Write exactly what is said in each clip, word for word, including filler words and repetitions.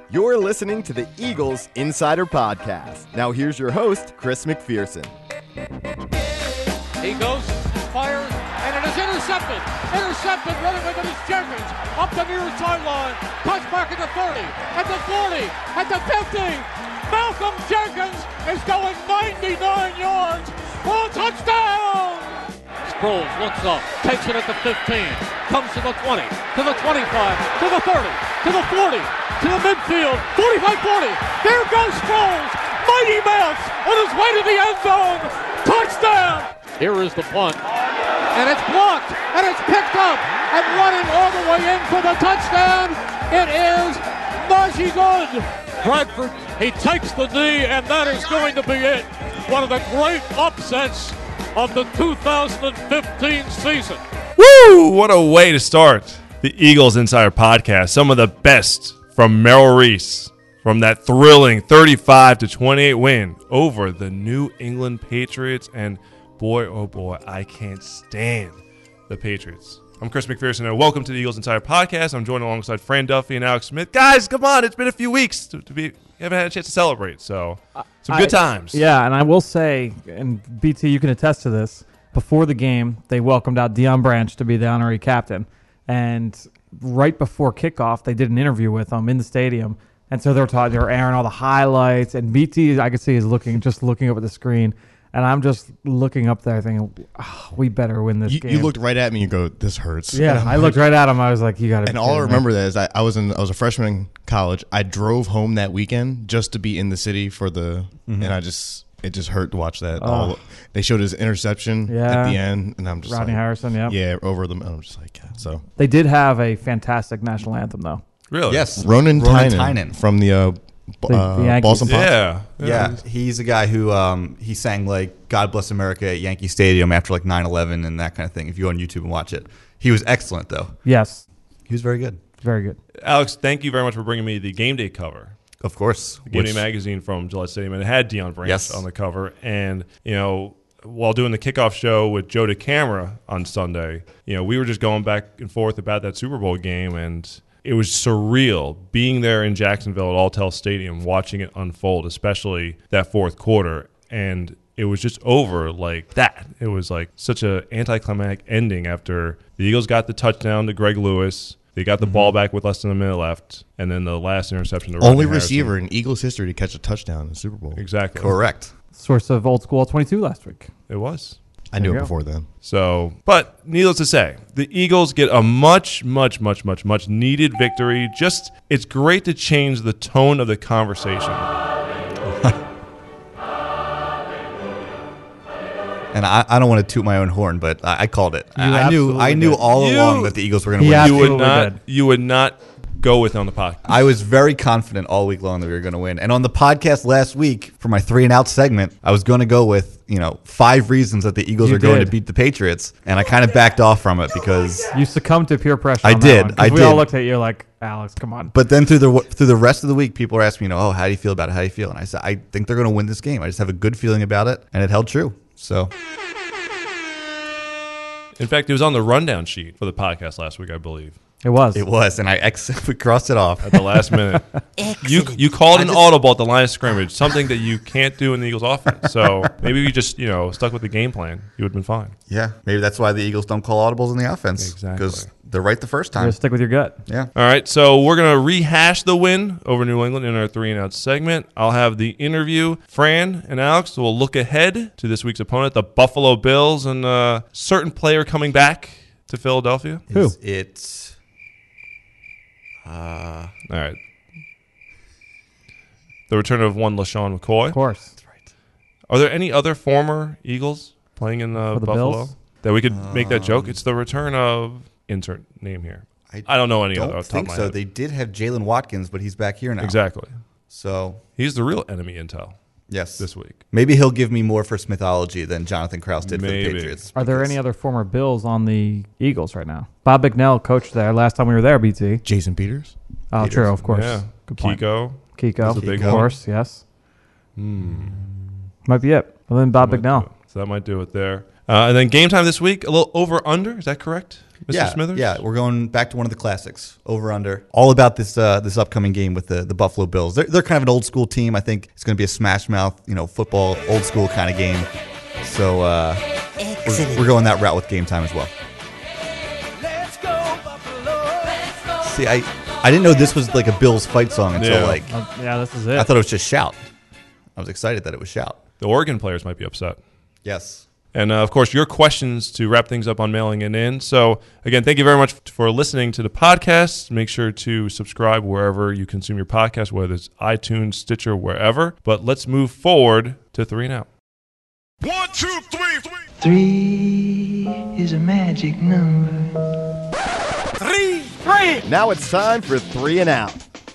You're listening to the Eagles Insider Podcast. Now here's your host, Chris McPherson. He goes, fires, and it is intercepted. Intercepted, running with it is Jenkins. Up the near sideline. Touchback at the thirty, at the forty, at the fifty. Malcolm Jenkins is going ninety-nine yards for a touchdown. Sproles looks up, takes it at the fifteen, comes to the twenty, to the twenty-five, to the thirty, to the forty, to the midfield, forty-five forty. There goes Sproles. Mighty Mouse on his way to the end zone. Touchdown. Here is the punt, and it's blocked, and it's picked up, and running all the way in for the touchdown. It is Najee Good. Bradford, he takes the knee, and that is going to be it. One of the great upsets of the two thousand fifteen season. Woo! What a way to start the Eagles Insider Podcast. Some of the best from Merrill Reese from that thrilling thirty-five to twenty-eight win over the New England Patriots. And boy, oh boy, I can't stand the Patriots. I'm Chris McPherson, and welcome to the Eagles Insider Podcast. I'm joined alongside Fran Duffy and Alex Smith. Guys, come on. It's been a few weeks to, to be. We haven't had a chance to celebrate, so some I, good times. Yeah, and I will say, and B T, you can attest to this, before the game, they welcomed out Deion Branch to be the honorary captain. And right before kickoff, they did an interview with him in the stadium. And so they were talking, they were airing all the highlights. And B T, I could see, is looking, just looking up at the screen. And I'm just looking up there thinking, oh, we better win this you, game. You looked right at me and you go, this hurts. Yeah, I looked right at him. I was like, you got to be And all I kidding remember me. that is I, I was in I was a freshman in college. I drove home that weekend just to be in the city for the mm-hmm. and I just it just hurt to watch that. Oh. All, they showed his interception yeah. at the end, and I'm just Rodney like, Harrison, yeah. Yeah, over them. I'm just like, yeah, so. They did have a fantastic national anthem, though. Really? Yes. Ronan, Ronan Tynan, Tynan. from the, uh, The- uh, the Yankees. Boston Pops. Yeah. Yeah, he's a guy who um, he sang like God Bless America at Yankee Stadium after like nine eleven and that kind of thing. If you go on YouTube and watch it. He was excellent, though. Yes, He was very good. very good. Alex, thank you very much for bringing me the game day cover. Of course. Game Day Which- magazine from Gillette Stadium, and it had Deion Branch Yes. on the cover. And, you know, while doing the kickoff show with Joe DeCamera on Sunday, you know, we were just going back and forth about that Super Bowl game, and it was surreal being there in Jacksonville at Alltel Stadium, watching it unfold, especially that fourth quarter. And it was just over like that. It was like such an anticlimactic ending after the Eagles got the touchdown to Greg Lewis. They got the mm-hmm. ball back with less than a minute left, and then the last interception to Only Rodney receiver Harrison. in Eagles history to catch a touchdown in the Super Bowl. Exactly. Correct. Source of Old School twenty-two last week. It was. I knew There it you go. before then. So, but needless to say, the Eagles get a much, much, much, much, much needed victory. Just, it's great to change the tone of the conversation. And I, I don't want to toot my own horn, but I, I called it. You I, I knew I absolutely knew did. all You- along that the Eagles were going to He win. You would Absolutely not, did. you would not go with it on the podcast. I was very confident all week long that we were going to win. And on the podcast last week for my three and out segment, I was going to go with, you know, five reasons that the Eagles You are going did. to beat the Patriots. And I kind of backed off from it because You succumbed to peer pressure. I on that did. one, 'cause I we all did. looked at you like, Alex, come on. But then through the through the rest of the week, people were asking me, you know, oh, how do you feel about it? How do you feel? And I said, I think they're going to win this game. I just have a good feeling about it, and it held true. So In fact, it was on the rundown sheet for the podcast last week, I believe, It was. it was, and I ex- we crossed it off. at the last minute. you you called I an just- audible at the line of scrimmage, something that you can't do in the Eagles offense. So maybe you just, you know, stuck with the game plan. You would have been fine. Yeah, maybe that's why the Eagles don't call audibles in the offense Exactly. because they're right the first You time. gotta stick with your gut. Yeah. All right, so we're going to rehash the win over New England in our three and out segment. I'll have the interview. Fran and Alex will look ahead to this week's opponent, the Buffalo Bills, and a certain player coming back to Philadelphia. Who? Is it? Uh, All right. The return of one LaShawn McCoy. Of course. Are there any other former Eagles playing in uh, For the Buffalo Bills? that we could make that joke? It's the return of insert name here. I, don't know any don't other off the top think of my so. head. They did have Jalen Watkins, but he's back here now. Exactly. So He's the real enemy intel yes, this week. maybe he'll give me more for Smithology than Jonathan Krause did Maybe. for the Patriots. Are there because- any other former Bills on the Eagles right now? Bob McNell coached there last time we were there, B T. Jason Peters. Oh, Peters. true, of course. Yeah. Good point. Kiko. Kiko. That's a big of one. course, yes. Hmm. Might be it. Well, then Bob Might do McNell. it. So that might do it there. Uh, and then game time this week, a little over under. Is that correct? Mister Yeah, Smithers? yeah, we're going back to one of the classics, over under. All about this uh, this upcoming game with the, the Buffalo Bills. They're, they're kind of an old school team. I think it's going to be a smash mouth, you know, football, old school kind of game. So uh, we're, we're going that route with Game Time as well. See, I, I didn't know this was like a Bills fight song until Yeah. like, Uh, yeah, this is it. I thought it was just shout. I was excited that it was shout. The Oregon players might be upset. Yes. And, uh, of course, your questions to wrap things up on mailing it in. So, again, thank you very much for listening to the podcast. Make sure to subscribe wherever you consume your podcast, whether it's iTunes, Stitcher, wherever. But let's move forward to Three and Out. One, two, three, three. Three is a magic number. Now it's time for Three and Out.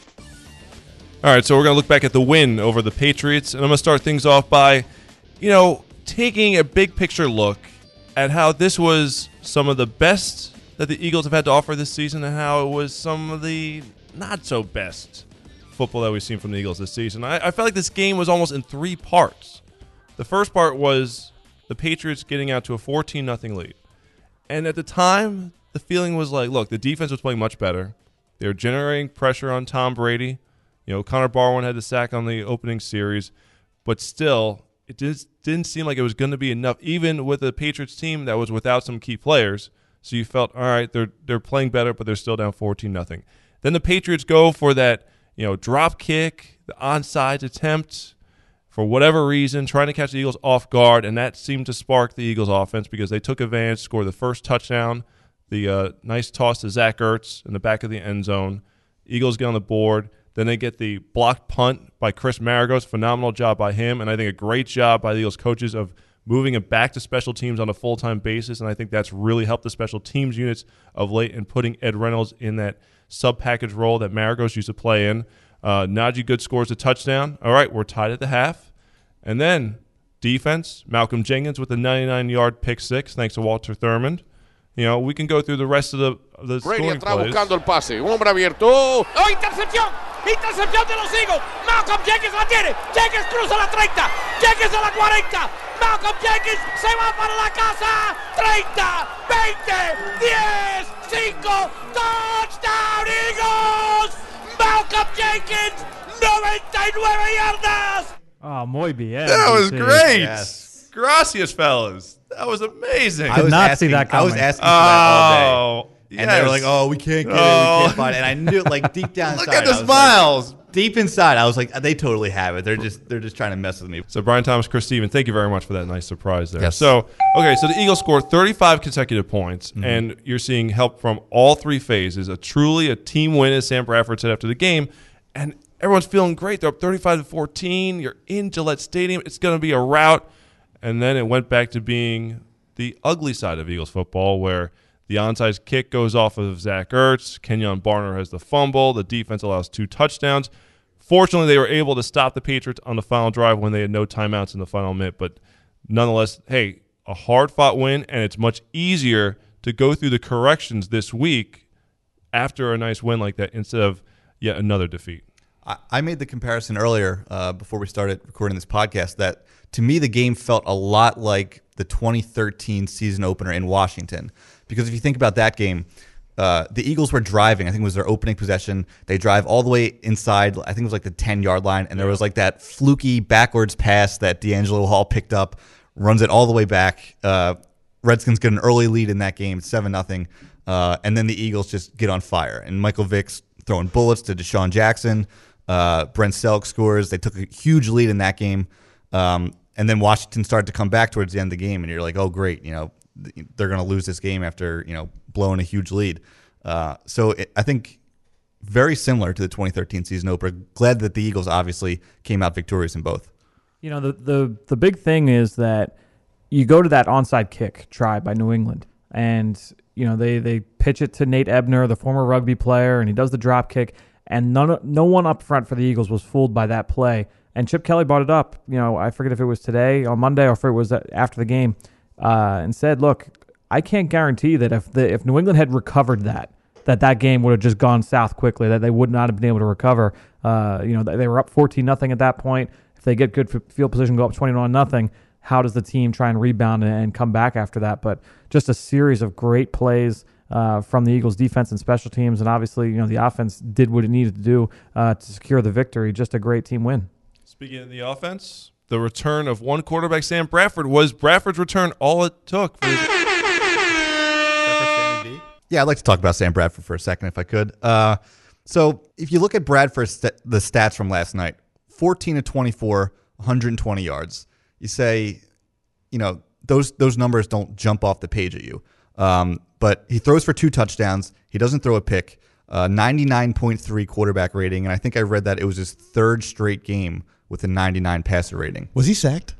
All right, so we're going to look back at the win over the Patriots. And I'm going to start things off by, you know, taking a big picture look at how this was some of the best that the Eagles have had to offer this season and how it was some of the not so best football that we've seen from the Eagles this season. I, I felt like this game was almost in three parts. The first part was the Patriots getting out to a fourteen nothing lead. And at the time, the feeling was like, look, the defense was playing much better. They were generating pressure on Tom Brady. You know, Connor Barwin had the sack on the opening series. But still, it just didn't seem like it was going to be enough, even with a Patriots team that was without some key players. So you felt, all right, they're they're playing better, but they're still down fourteen nothing. Then the Patriots go for that, you know, drop kick, the onside attempt, for whatever reason, trying to catch the Eagles off guard, and that seemed to spark the Eagles' offense because they took advantage, scored the first touchdown, the uh, nice toss to Zach Ertz in the back of the end zone. Eagles get on the board. Then they get the blocked punt by Chris Maragos. Phenomenal job by him, and I think a great job by the Eagles coaches of moving it back to special teams on a full-time basis, and I think that's really helped the special teams units of late and putting Ed Reynolds in that sub-package role that Maragos used to play in. Uh, Najee Good scores a touchdown. All right, we're tied at the half. And then defense, Malcolm Jenkins with a ninety-nine yard pick six, thanks to Walter Thurmond. You know, we can go through the rest of the, of the Brady scoring atrás plays. buscando el pase. Un hombre abierto. ¡Oh, intercepción! ¡Intercepción de los Eagles! Malcolm Jenkins la tiene. Jenkins cruza la treinta. Jenkins a la cuarenta. Malcolm Jenkins se va para la casa. treinta, veinte, diez, cinco. Touchdown Eagles! Malcolm Jenkins, noventa y nueve yardas. Oh, muy bien. That was D C. great. Yes. Gracias, fellas. That was amazing. I was not asking, see that I was coming. asking for that all day. Oh, And they were yes. like, oh, we can't get it. Oh. We can't find it. And I knew, like, deep down Look inside. at the I was smiles. Like, deep inside, I was like, they totally have it. They're just they're just trying to mess with me. So Brian Thomas, Chris Steven, thank you very much for that nice surprise there. Yes. So, okay, so the Eagles scored thirty-five consecutive points, Mm-hmm. and you're seeing help from all three phases. A truly a team win, as Sam Bradford said after the game, and everyone's feeling great. They're up thirty-five to fourteen. You're in Gillette Stadium. It's going to be a rout. And then it went back to being the ugly side of Eagles football, where the onside kick goes off of Zach Ertz. Kenyon Barner has the fumble. The defense allows two touchdowns. Fortunately, they were able to stop the Patriots on the final drive when they had no timeouts in the final minute. But nonetheless, hey, a hard-fought win, and it's much easier to go through the corrections this week after a nice win like that instead of yet another defeat. I, I made the comparison earlier uh, before we started recording this podcast that to me the game felt a lot like the twenty thirteen season opener in Washington. Because if you think about that game, uh, the Eagles were driving. I think it was their opening possession. They drive all the way inside. I think it was like the ten-yard line, and there was like that fluky backwards pass that D'Angelo Hall picked up, runs it all the way back. Uh, Redskins get an early lead in that game, seven nothing, uh, and then the Eagles just get on fire. And Michael Vick's throwing bullets to Deshaun Jackson. Uh, Brent Selk scores. They took a huge lead in that game. Um, and then Washington started to come back towards the end of the game, and you're like, oh, great, you know, they're going to lose this game after, you know, blowing a huge lead. Uh, so it, I think very similar to the twenty thirteen season opener. Glad that the Eagles obviously came out victorious in both. You know, the, the, the big thing is that you go to that onside kick try by New England, and, you know, they, they pitch it to Nate Ebner, the former rugby player, and he does the drop kick, and none, no one up front for the Eagles was fooled by that play. And Chip Kelly brought it up, you know, I forget if it was today, on Monday, or if it was after the game, uh, and said, look, I can't guarantee that if the, if New England had recovered that, that that game would have just gone south quickly, that they would not have been able to recover. Uh, you know, they were up fourteen nothing at that point. If they get good field position, go up twenty-one nothing, how does the team try and rebound and come back after that? But just a series of great plays uh, from the Eagles' defense and special teams, and obviously, you know, the offense did what it needed to do uh, to secure the victory. Just a great team win. Speaking of the offense, the return of one quarterback, Sam Bradford, was Bradford's return all it took for his Yeah, I'd like to talk about Sam Bradford for a second if I could. Uh, so if you look at Bradford's st- the stats from last night, fourteen of twenty-four, one hundred twenty yards. You say, you know, those those numbers don't jump off the page at you. Um, but he throws for two touchdowns. He doesn't throw a pick. Uh, ninety-nine point three quarterback rating, and I think I read that it was his third straight game with a ninety-nine passer rating. Was he sacked?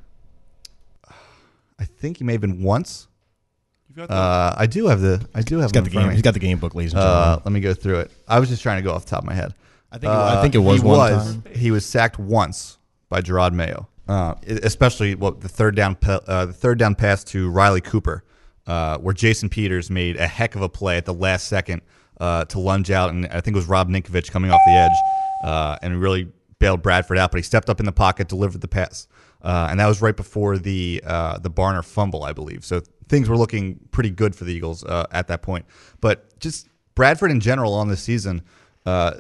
I think he may have been once. You've got the- Uh, I do have the I do have He's got him the in front of game. me. He's got the game book, ladies and Uh, gentlemen. let me go through it. I was just trying to go off the top of my head. I think it, I think it was he one was, time. He was sacked once by Gerard Mayo, uh, especially what the third down pa- uh, the third down pass to Riley Cooper, uh, where Jason Peters made a heck of a play at the last second uh, to lunge out, and I think it was Rob Ninkovich coming off the edge, uh, and really bailed Bradford out. But he stepped up in the pocket, delivered the pass, uh, and that was right before the uh, the Barner fumble, I believe. So things were looking pretty good for the Eagles uh, at that point. But just Bradford in general on this season. Uh,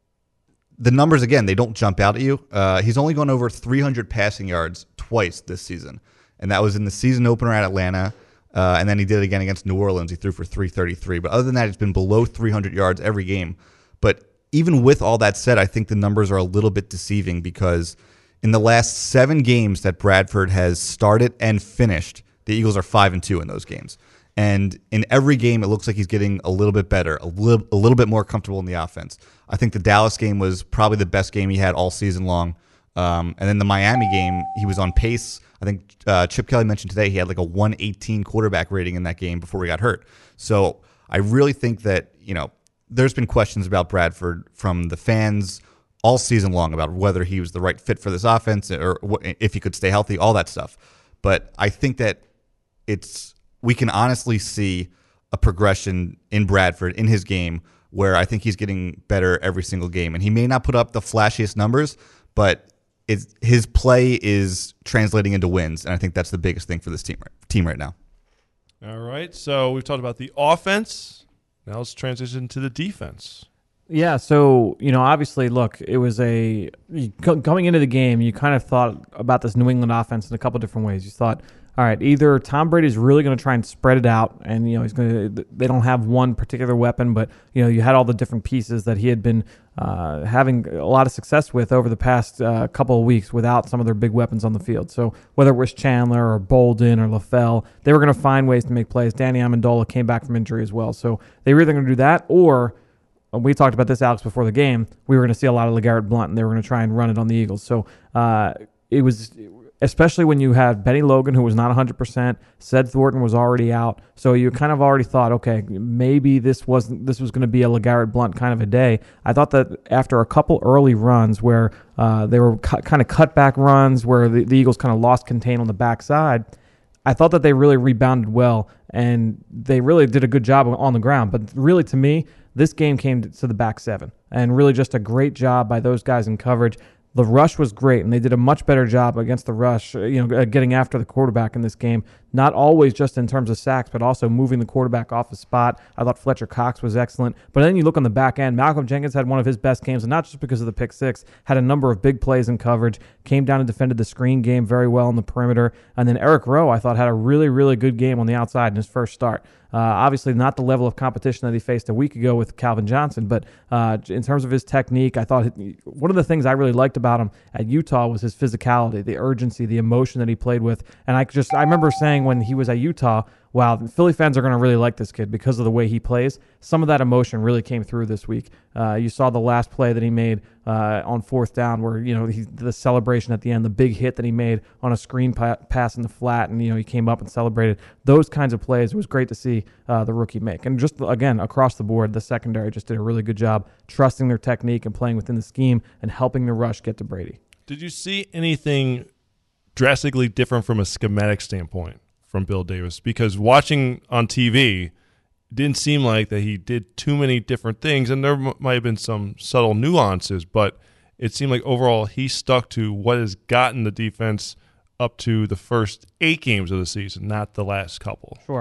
The numbers, again, they don't jump out at you. Uh, he's only gone over three hundred passing yards twice this season, and that was in the season opener at Atlanta, uh, and then he did it again against New Orleans. He threw for three thirty-three. But other than that, it's been below three hundred yards every game. But even with all that said, I think the numbers are a little bit deceiving because in the last seven games that Bradford has started and finished, the Eagles are five and two in those games. And in every game, it looks like he's getting a little bit better, a little, a little bit more comfortable in the offense. I think the Dallas game was probably the best game he had all season long. Um, and then the Miami game, he was on pace. I think uh, Chip Kelly mentioned today he had like a one eighteen quarterback rating in that game before he got hurt. So I really think that, you know, there's been questions about Bradford from the fans all season long about whether he was the right fit for this offense or if he could stay healthy, all that stuff. But I think that it's we can honestly see a progression in Bradford in his game where I think he's getting better every single game. And he may not put up the flashiest numbers, but it's, his play is translating into wins, and I think that's the biggest thing for this team, team right now. All right, so we've talked about the offense. Now let's transition to the defense. Yeah, so, you know, obviously, look, it was a you, going into the game, you kind of thought about this New England offense in a couple different ways. You thought, all right, either Tom Brady's really going to try and spread it out, and you know he's going to. They don't have one particular weapon, but you know you had all the different pieces that he had been uh, having a lot of success with over the past uh, couple of weeks without some of their big weapons on the field. So whether it was Chandler or Bolden or LaFell, they were going to find ways to make plays. Danny Amendola came back from injury as well, so they were either going to do that or. We talked about this, Alex, before the game. We were going to see a lot of LeGarrette Blount, and they were going to try and run it on the Eagles. So uh, it was, especially when you had Benny Logan, who was not one hundred percent. Sed Thornton was already out. So you kind of already thought, okay, maybe this wasn't this was going to be a LeGarrette Blount kind of a day. I thought that after a couple early runs where uh, they were cu- kind of cutback runs where the, the Eagles kind of lost contain on the backside, I thought that they really rebounded well, and they really did a good job on the ground. But really, to me, this game came to the back seven, and really just a great job by those guys in coverage. The rush was great, and they did a much better job against the rush, you know, getting after the quarterback in this game. Not always just in terms of sacks, but also moving the quarterback off the spot. I thought Fletcher Cox was excellent. But then you look on the back end, Malcolm Jenkins had one of his best games, and not just because of the pick six, had a number of big plays in coverage, came down and defended the screen game very well on the perimeter. And then Eric Rowe, I thought, had a really, really good game on the outside in his first start. Uh, obviously not the level of competition that he faced a week ago with Calvin Johnson, but uh, in terms of his technique, I thought he, one of the things I really liked about him at Utah was his physicality, the urgency, the emotion that he played with. And I just I remember saying when he was at Utah, wow, Philly fans are going to really like this kid because of the way he plays. Some of that emotion really came through this week. Uh, you saw the last play that he made uh, on fourth down where, you know, he, the celebration at the end, the big hit that he made on a screen pa- pass in the flat, and, you know, he came up and celebrated. Those kinds of plays, it was great to see uh, the rookie make. And just, again, across the board, the secondary just did a really good job trusting their technique and playing within the scheme and helping the rush get to Brady. Did you see anything drastically different from a schematic standpoint from Bill Davis? Because watching on T V, it didn't seem like that he did too many different things, and there m- might have been some subtle nuances, but it seemed like overall he stuck to what has gotten the defense up to the first eight games of the season, not the last couple. Sure.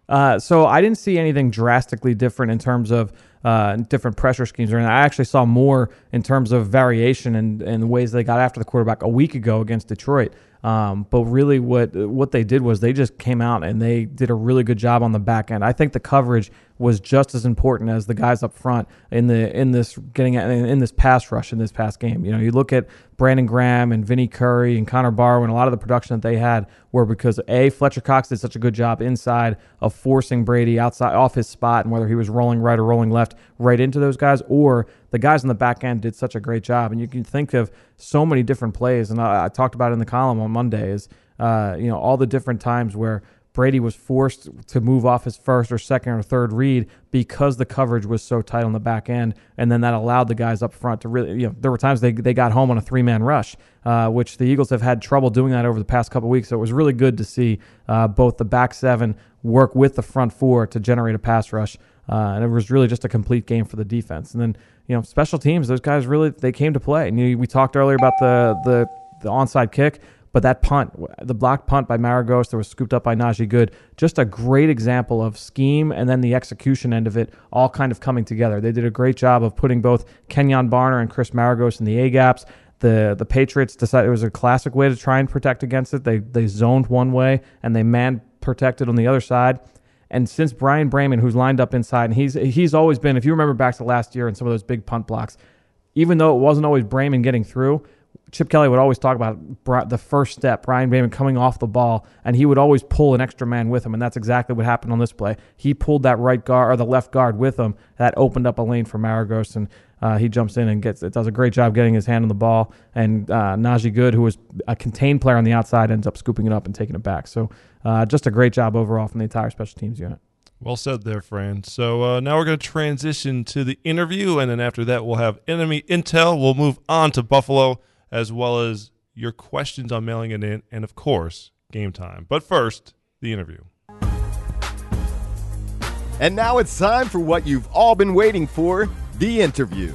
Uh, so I didn't see anything drastically different in terms of uh, different pressure schemes. Or anything. I actually saw more in terms of variation and, and the ways they got after the quarterback a week ago against Detroit. Um, but really what what they did was they just came out and they did a really good job on the back end. I think the coverage was just as important as the guys up front in the in this getting in this pass rush in this past game. You know, you look at Brandon Graham and Vinny Curry and Connor Barrow, and a lot of the production that they had were because A, Fletcher Cox did such a good job inside of forcing Brady outside off his spot, and whether he was rolling right or rolling left right into those guys, or the guys in the back end did such a great job. And you can think of so many different plays, and I, I talked about it in the column on Monday, is uh, you know all the different times where Brady was forced to move off his first or second or third read because the coverage was so tight on the back end, and then that allowed the guys up front to really, you know, there were times they they got home on a three-man rush, uh, which the Eagles have had trouble doing that over the past couple of weeks. So it was really good to see uh, both the back seven work with the front four to generate a pass rush, uh, and it was really just a complete game for the defense. And then, you know, special teams, those guys really, they came to play. And you, we talked earlier about the the the onside kick. But that punt, the blocked punt by Maragos that was scooped up by Najee Good, just a great example of scheme and then the execution end of it all kind of coming together. They did a great job of putting both Kenyon Barner and Chris Maragos in the A-gaps. The the Patriots decided it was a classic way to try and protect against it. They they zoned one way and they man protected on the other side. And since Brian Brayman, who's lined up inside, and he's he's always been, if you remember back to last year and some of those big punt blocks, even though it wasn't always Brayman getting through, Chip Kelly would always talk about the first step, Brian Brayman coming off the ball, and he would always pull an extra man with him, and that's exactly what happened on this play. He pulled that right guard or the left guard with him. That opened up a lane for Maragos, and uh, he jumps in and gets it. Does a great job getting his hand on the ball, and uh, Najee Good, who was a contained player on the outside, ends up scooping it up and taking it back. So uh, just a great job overall from the entire special teams unit. Well said there, Fran. So uh, now we're going to transition to the interview, and then after that we'll have enemy intel. We'll move on to Buffalo, as well as your questions on mailing it in, and, of course, game time. But first, the interview. And now it's time for what you've all been waiting for, the interview.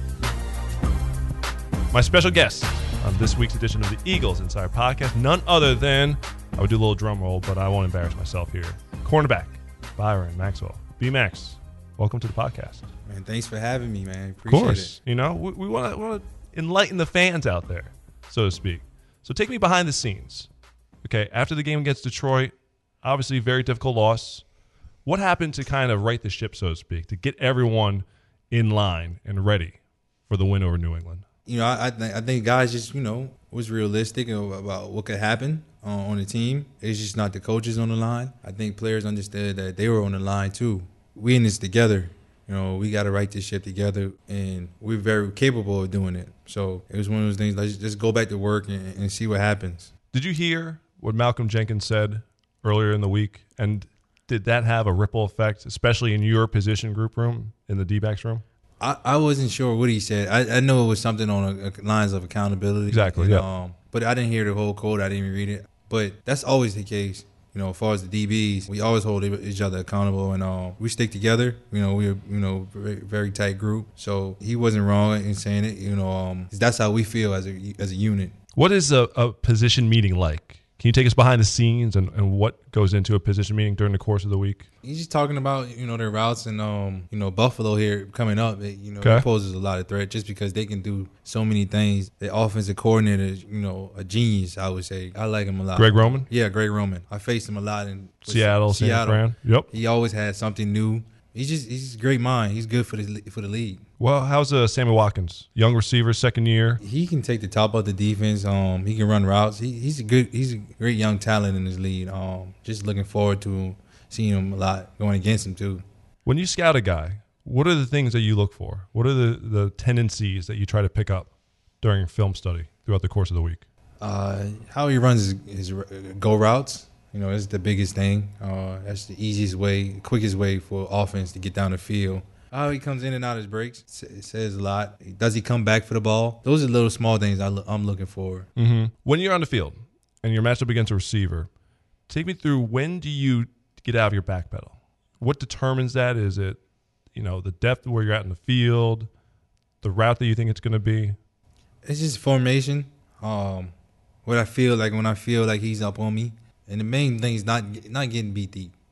My special guest on this week's edition of the Eagles Insider Podcast, none other than, I would do a little drum roll, but I won't embarrass myself here, cornerback Byron Maxwell. B-Max, welcome to the podcast. Man, thanks for having me, man. Appreciate it. Of course. It. You know, we want to enlighten the fans out there, so to speak. So take me behind the scenes. Okay, after the game against Detroit, obviously very difficult loss. What happened to kind of right the ship, so to speak, to get everyone in line and ready for the win over New England? You know, I I, th- I think guys just, you know, was realistic about what could happen uh, on the team. It's just not the coaches on the line. I think players understood that they were on the line too. We in this together. You know, we got to right this ship together, and we're very capable of doing it. So it was one of those things, let's just go back to work and, and see what happens. Did you hear what Malcolm Jenkins said earlier in the week? And did that have a ripple effect, especially in your position group room, in the D-backs room? I, I wasn't sure what he said. I, I know it was something on a, a lines of accountability. Exactly, and, yeah. Um, but I didn't hear the whole quote. I didn't even read it. But that's always the case. You know, as far as the D Bs, we always hold each other accountable, and uh, we stick together. You know, we're you know very, very tight group. So he wasn't wrong in saying it. You know, um, that's how we feel as a as a unit. What is a, a position meeting like? Can you take us behind the scenes and, and what goes into a position meeting during the course of the week? He's just talking about, you know, their routes and, um, you know, Buffalo here coming up. It, you know, okay. it poses a lot of threat just because they can do so many things. The offensive coordinator is, you know, a genius, I would say. I like him a lot. Greg Roman? Yeah, Greg Roman. I faced him a lot in Seattle, Seattle. San Fran. Yep. He always had something new. He's just he's a great mind. He's good for the for the league. Well, how's uh, Sammy Watkins? Young receiver, second year. He can take the top of the defense. Um, he can run routes. He, he's a good. He's a great young talent in his league. Um, just looking forward to seeing him a lot going against him too. When you scout a guy, what are the things that you look for? What are the, the tendencies that you try to pick up during film study throughout the course of the week? Uh, how he runs his, his go routes. You know, that's the biggest thing. Uh, that's the easiest way, quickest way for offense to get down the field. How he comes in and out of his breaks, it says a lot. Does he come back for the ball? Those are little small things I lo- I'm looking for. Mm-hmm. When you're on the field and you're matched up against a receiver, take me through, when do you get out of your back pedal? What determines that? Is it, you know, the depth of where you're at in the field, the route that you think it's going to be? It's just formation. Um, what I feel like when I feel like he's up on me. And the main thing is not not getting beat deep.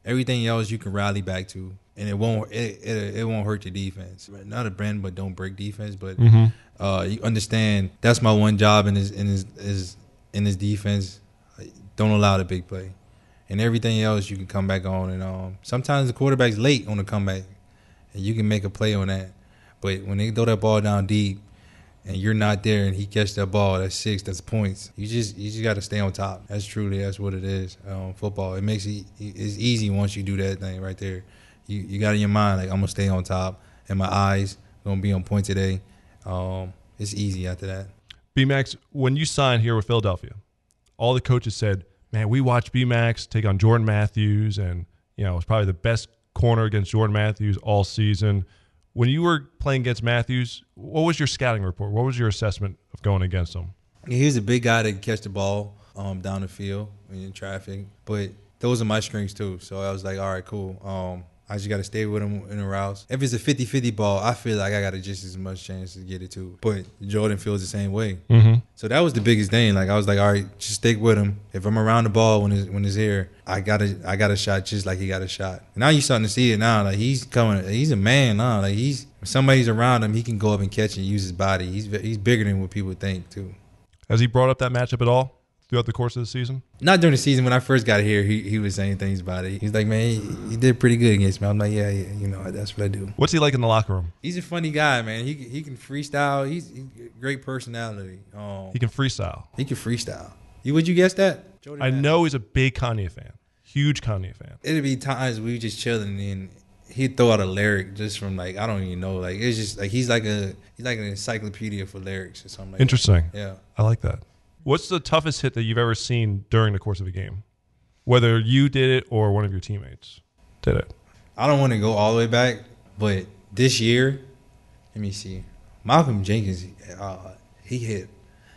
Everything else you can rally back to, and it won't it it, it won't hurt your defense. Not a bend but don't break defense, but Mm-hmm. uh, you understand that's my one job in his in his, his in his defense. Don't allow the big play, and everything else you can come back on. And um, sometimes the quarterback's late on the comeback, and you can make a play on that. But when they throw that ball down deep, and you're not there, and he catch that ball, that's six, that's points. You just you just got to stay on top. That's truly that's what it is. Um, football. It makes it it's easy once you do that thing right there. You you got in your mind like I'm gonna stay on top, and my eyes gonna be on point today. Um, it's easy after that. B-Max, when you signed here with Philadelphia, all the coaches said, "Man, we watched B-Max take on Jordan Matthews, and you know it was probably the best corner against Jordan Matthews all season." When you were playing against Matthews, what was your scouting report? What was your assessment of going against him? He was a big guy that can catch the ball um, down the field in traffic, but those are my strengths too. So I was like, all right, cool. Um, I just got to stay with him in the routes. If it's a fifty-fifty ball, I feel like I got just as much chance to get it too. But Jordan feels the same way. Mm-hmm. So that was the biggest thing. Like I was like, all right, just stick with him. If I'm around the ball when it's when it's here, I got a I got a shot just like he got a shot. And now you're starting to see it now. Like he's coming. He's a man now. Like he's if somebody's around him, he can go up and catch and use his body. He's he's bigger than what people think too. Has he brought up that matchup at all throughout the course of the season? Not during the season. When I first got here, he he was saying things about it. He's like, man, he, he did pretty good against me. I'm like, yeah, yeah, you know, that's what I do. What's he like in the locker room? He's a funny guy, man. He he can freestyle. He's, he's great personality. Um, He can freestyle. he can freestyle. You would you guess that? Jordan I Matthews. know he's a big Kanye fan, huge Kanye fan. It'd be times we just chilling and he'd throw out a lyric just from like I don't even know. Like it's just like he's like a he's like an encyclopedia for lyrics or something. Like Interesting. That. Yeah. I like that. What's the toughest hit that you've ever seen during the course of a game? Whether you did it or one of your teammates did it. I don't want to go all the way back, but this year, let me see. Malcolm Jenkins, uh, he hit.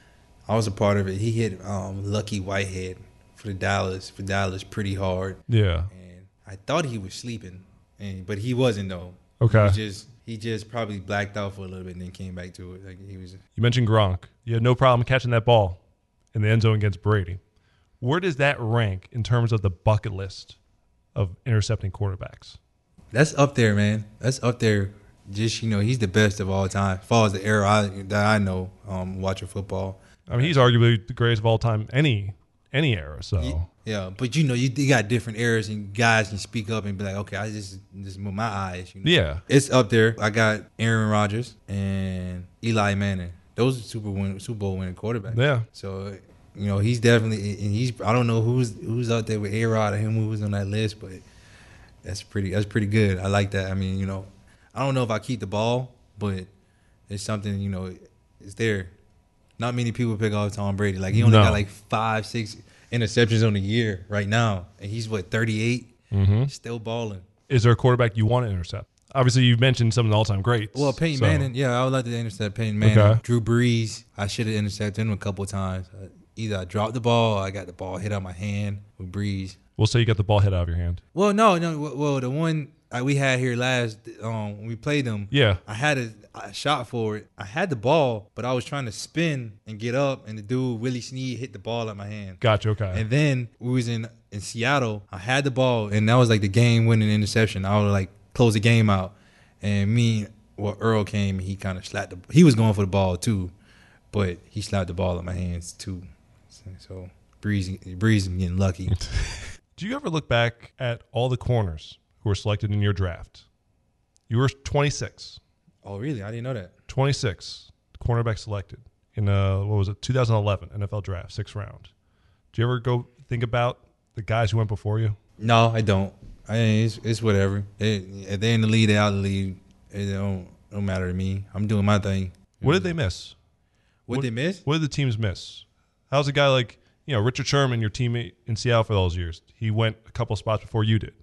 I was a part of it. He hit um, Lucky Whitehead for the Dallas for Dallas pretty hard. Yeah. And I thought he was sleeping, and but he wasn't though. Okay. He was just he just probably blacked out for a little bit and then came back to it. Like he was. You mentioned Gronk. You had no problem catching that ball in the end zone against Brady. Where does that rank in terms of the bucket list of intercepting quarterbacks? That's up there, man. That's up there. Just, you know, he's the best of all time. As far as the era I, that I know, um, watching football. I mean, he's arguably the greatest of all time, any any era. So Yeah, yeah, but you know, you, you got different eras, and guys can speak up and be like, okay, I just this is with my eyes. You know? yeah, It's up there. I got Aaron Rodgers and Eli Manning. Those are Super win, Super Bowl winning quarterbacks. Yeah. So, you know, he's definitely, and he's. I don't know who's who's out there with A-Rod or him who was on that list, but that's pretty. That's pretty good. I like that. I mean, you know, I don't know if I keep the ball, but it's something. You know, it's there. Not many people pick off Tom Brady. Like he only No. got like five, six interceptions on the year right now, and he's what thirty-eight, mm-hmm. still balling. Is there a quarterback you want to intercept? Obviously, you've mentioned some of the all-time greats. Well, Peyton so- Manning, yeah, I would like to intercept Peyton Manning. Okay. Drew Brees, I should have intercepted him a couple of times. Uh, Either I dropped the ball or I got the ball hit out my hand with Brees. We'll say you got the ball hit out of your hand. Well, no, no. Well, the one uh, we had here last, um, when we played them, Yeah. I had a, a shot for it. I had the ball, but I was trying to spin and get up, and the dude, Willie Snead, hit the ball out my hand. Gotcha. Okay. And then we was in, in Seattle. I had the ball, and that was like the game-winning interception. I would like close the game out. And me, well, Earl came, and he kind of slapped the. He was going for the ball too, but he slapped the ball in my hands too. So Breeze, Breeze, getting lucky. Do you ever look back at all the corners who were selected in your draft? You were twenty-six. Oh, really? I didn't know that. twenty-six cornerback selected in uh what was it, two thousand eleven N F L draft, sixth round. Do you ever go think about the guys who went before you? No, I don't. I mean, it's, it's whatever. They, if they're in the lead, they're out of the lead. It don't, don't matter to me. I'm doing my thing. What did they miss? What, What- they miss? What did the teams miss? How's a guy like, you know, Richard Sherman, your teammate in Seattle for those years? He went a couple spots before you did.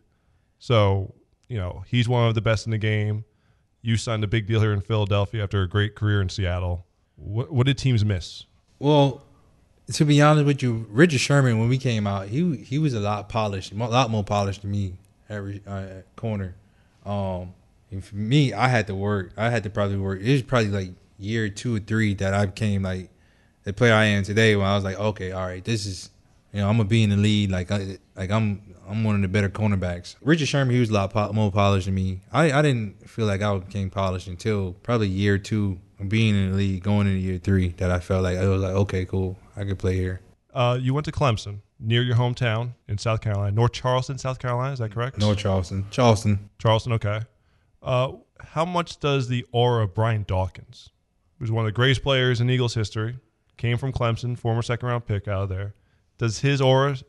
So, you know, he's one of the best in the game. You signed a big deal here in Philadelphia after a great career in Seattle. What, what did teams miss? Well, to be honest with you, Richard Sherman, when we came out, he he was a lot polished, a lot more polished than me at, uh, at corner. Um, and for me, I had to work. I had to probably work. It was probably like year two or three that I became like the player I am today. When I was like, okay, all right, this is, you know, I'm gonna be in the lead. Like, I, like I'm, I'm one of the better cornerbacks. Richard Sherman, he was a lot po- more polished than me. I, I didn't feel like I became polished until probably year two of being in the league, going into year three, that I felt like I was like, okay, cool, I could play here. Uh, you went to Clemson, near your hometown in South Carolina, North Charleston, South Carolina. Is that correct? North Charleston, Charleston, Charleston. Okay. Uh, how much does the aura of Brian Dawkins, who's one of the greatest players in Eagles history, came from Clemson, former second round pick out of there, does his aura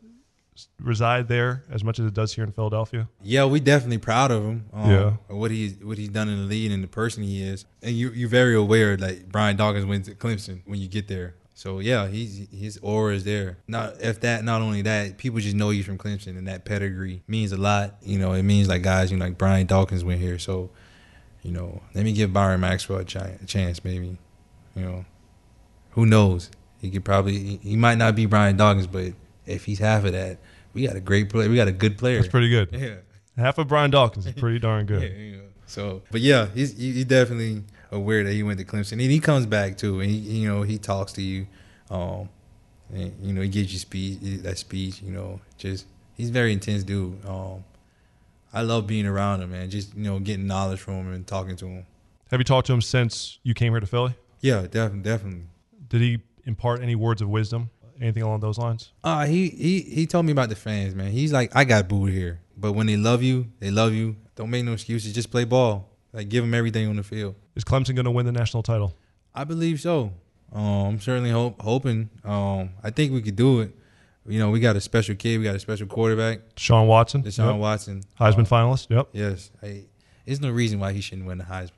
reside there as much as it does here in Philadelphia? Yeah, we definitely proud of him. Um, Yeah. what he what he's done in the league and the person he is, and you you're very aware that Brian Dawkins went to Clemson when you get there. So yeah, he's his aura is there. Not if that, not only that, people just know you from Clemson, and that pedigree means a lot. You know, it means like guys, you know, like Brian Dawkins went here. So, you know, let me give Byron Maxwell a, ch- a chance, maybe. You know, who knows? He could probably he, he might not be Brian Dawkins, but if he's half of that, we got a great player. We got a good player. That's pretty good. Yeah. Half of Brian Dawkins is pretty darn good. Yeah, you know. So, but yeah, he's he's definitely aware that he went to Clemson, and he comes back too, and he, you know, he talks to you, um, and you know, he gives you speech, that speech, you know, just he's a very intense dude. Um, I love being around him, man. Just you know, getting knowledge from him and talking to him. Have you talked to him since you came here to Philly? Yeah, definitely, definitely. Did he impart any words of wisdom? Anything along those lines? Uh, he he he told me about the fans, man. He's like, I got booed here, but when they love you, they love you. Don't make no excuses. Just play ball. Like, give them everything on the field. Is Clemson going to win the national title? I believe so. Um, I'm certainly hope, hoping. Um, I think we could do it. You know, we got a special kid. We got a special quarterback. Deshaun Watson. Deshaun Yep. Watson. Heisman Um, finalist. Yep. Yes. I, there's no reason why he shouldn't win the Heisman.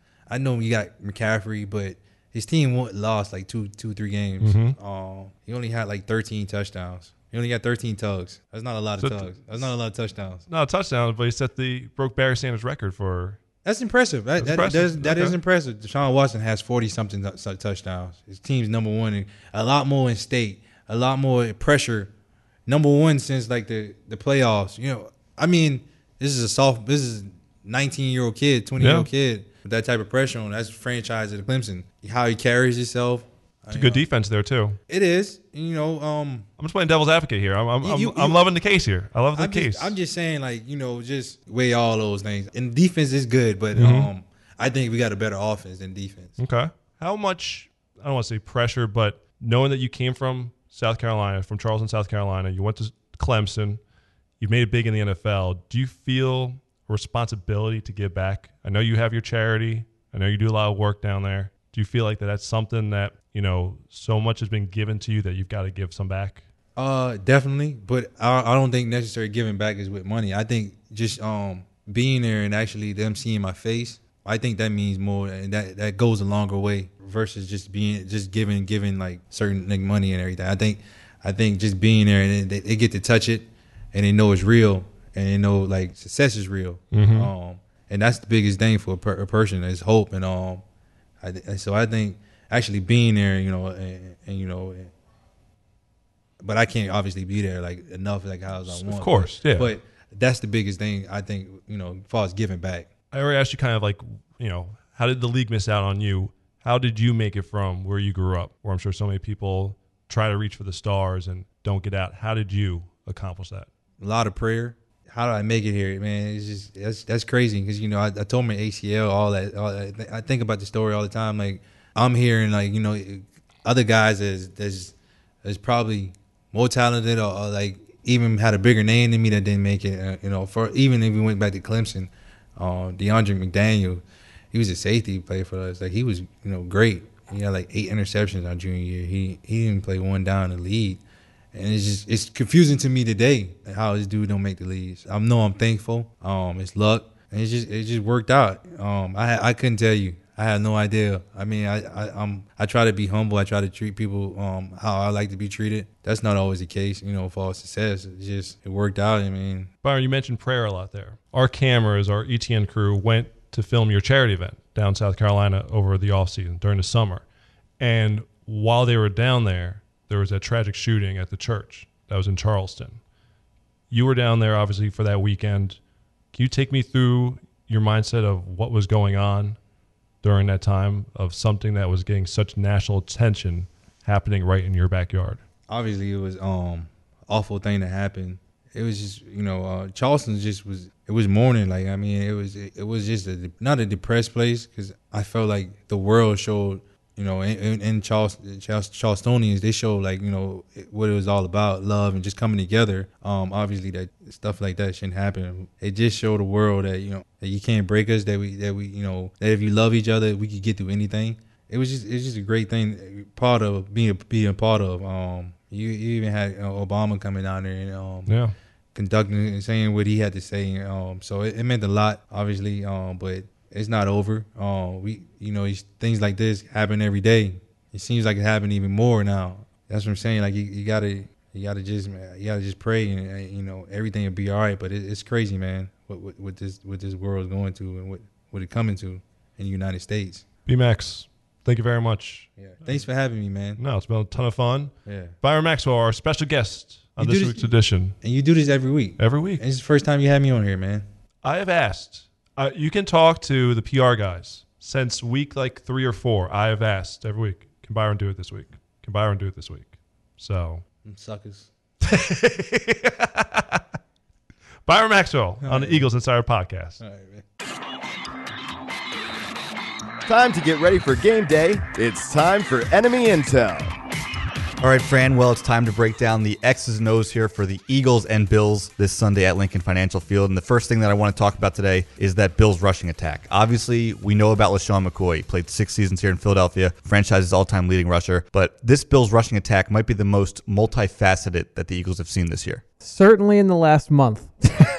I know you got McCaffrey, but his team won- lost like two, two, three games. Mhm. Um, he only had like thirteen touchdowns. He only got thirteen tugs. That's not a lot of So- tugs. That's not a lot of touchdowns. No touchdowns, but he set the broke Barry Sanders record for. That's impressive. That, That's that, impressive. that is, that is Okay. impressive. Deshaun Watson has forty-something touchdowns. His team's number one. And a lot more in state. A lot more pressure. Number one since, like, the, the playoffs. You know, I mean, this is a soft – this is a nineteen-year-old kid, twenty-year-old Yeah. kid with that type of pressure on. That's franchise at Clemson. How he carries himself. It's a good defense there, too. It is. You know, um, I'm just playing devil's advocate here. I'm I'm, You- I'm, you- I'm loving the case here. I love the I'm case. just, I'm just saying, like, you know, just weigh all those things. And defense is good, but Mhm. um, I think we got a better offense than defense. Okay. How much, I don't want to say pressure, but knowing that you came from South Carolina, from Charleston, South Carolina, you went to Clemson, you've made it big in the N F L. Do you feel a responsibility to give back? I know you have your charity. I know you do a lot of work down there. Do you feel like that that's something that, you know, so much has been given to you that you've got to give some back? Uh, definitely, but I, I don't think necessarily giving back is with money. I think just um being there and actually them seeing my face, I think that means more, and that that goes a longer way versus just being just giving giving like certain like money and everything. I think I think just being there and they, they get to touch it and they know it's real and they know like success is real. Mhm. Um, and that's the biggest thing for a, per, a person is hope. And um, I, so I think actually being there, you know, and, and you know. But I can't obviously be there like enough like how as I want. Of course, yeah. But that's the biggest thing I think, you know, as far as giving back. I already asked you kind of like, you know, how did the league miss out on you? How did you make it from where you grew up, where I'm sure so many people try to reach for the stars and don't get out? How did you accomplish that? A lot of prayer. How did I make it here, man? It's just that's that's crazy because you know I, I told my A C L all that, all that. I think about the story all the time. Like I'm here and like you know other guys is there's there's probably more talented or, or like even had a bigger name than me that didn't make it. Uh, you know, for even if we went back to Clemson, uh, DeAndre McDaniel, he was a safety he played for us. Like he was you know great. He had like eight interceptions our junior year. He he didn't play one down in the lead. And it's just it's confusing to me today how this dude don't make the leagues. I know I'm thankful. Um, it's luck, and it's just it just worked out. Um, I I couldn't tell you. I had no idea. I mean, I I I'm I try to be humble. I try to treat people um how I like to be treated. That's not always the case, you know, for success. It just it worked out. I mean, Byron, you mentioned prayer a lot there. Our cameras, our E T N crew went to film your charity event down South Carolina over the off season during the summer, and while they were down there, there was that tragic shooting at the church that was in Charleston. You were down there, obviously, for that weekend. Can you take me through your mindset of what was going on during that time of something that was getting such national attention happening right in your backyard? obviously it was um awful thing that happened. it was just, you know, uh, Charleston just was, it was mourning. Like, I mean, it was, it, it was just a, not a depressed place, because I felt like the world showed, you know, in, in, in Charleston, Charlestonians, they showed, like, you know, what it was all about, love and just coming together. Um, obviously, that stuff like that shouldn't happen. It just showed the world that, you know, that you can't break us, that we, that we, you know, that if you love each other, we could get through anything. It was just, it's just a great thing, part of being being part of. Um, you, you even had, you know, Obama coming down there and um, yeah. conducting and saying what he had to say. Um, so it, it meant a lot, obviously. Um, but it's not over. Um, we, you know, things like this happen every day. It seems like it happened even more now. That's what I'm saying. Like, you, you gotta, you gotta just, you gotta just pray, and, you know, everything will be all right. But it, it's crazy, man, what, what, what this, what this world is going to, and what, what it coming to in the United States. B-Max, thank you very much. Yeah, thanks for having me, man. No, it's been a ton of fun. Yeah, Byron Maxwell, our special guest on you this, this week's edition. And you do this every week. Every week. And it's the first time you had me on here, man. I have asked. Uh, you can talk to the P R guys since week like three or four. I have asked every week, can Byron do it this week? Can Byron do it this week? So. Them suckers. Byron Maxwell All on right, the Eagles Insider Podcast. All right, man. Time to get ready for game day. It's time for Enemy Intel. All right, Fran, well, it's time to break down the X's and O's here for the Eagles and Bills this Sunday at Lincoln Financial Field. And the first thing that I want to talk about today is that Bills rushing attack. Obviously, we know about LaShawn McCoy. He played six seasons here in Philadelphia, franchise's all-time leading rusher. But this Bills rushing attack might be the most multifaceted that the Eagles have seen this year. Certainly in the last month.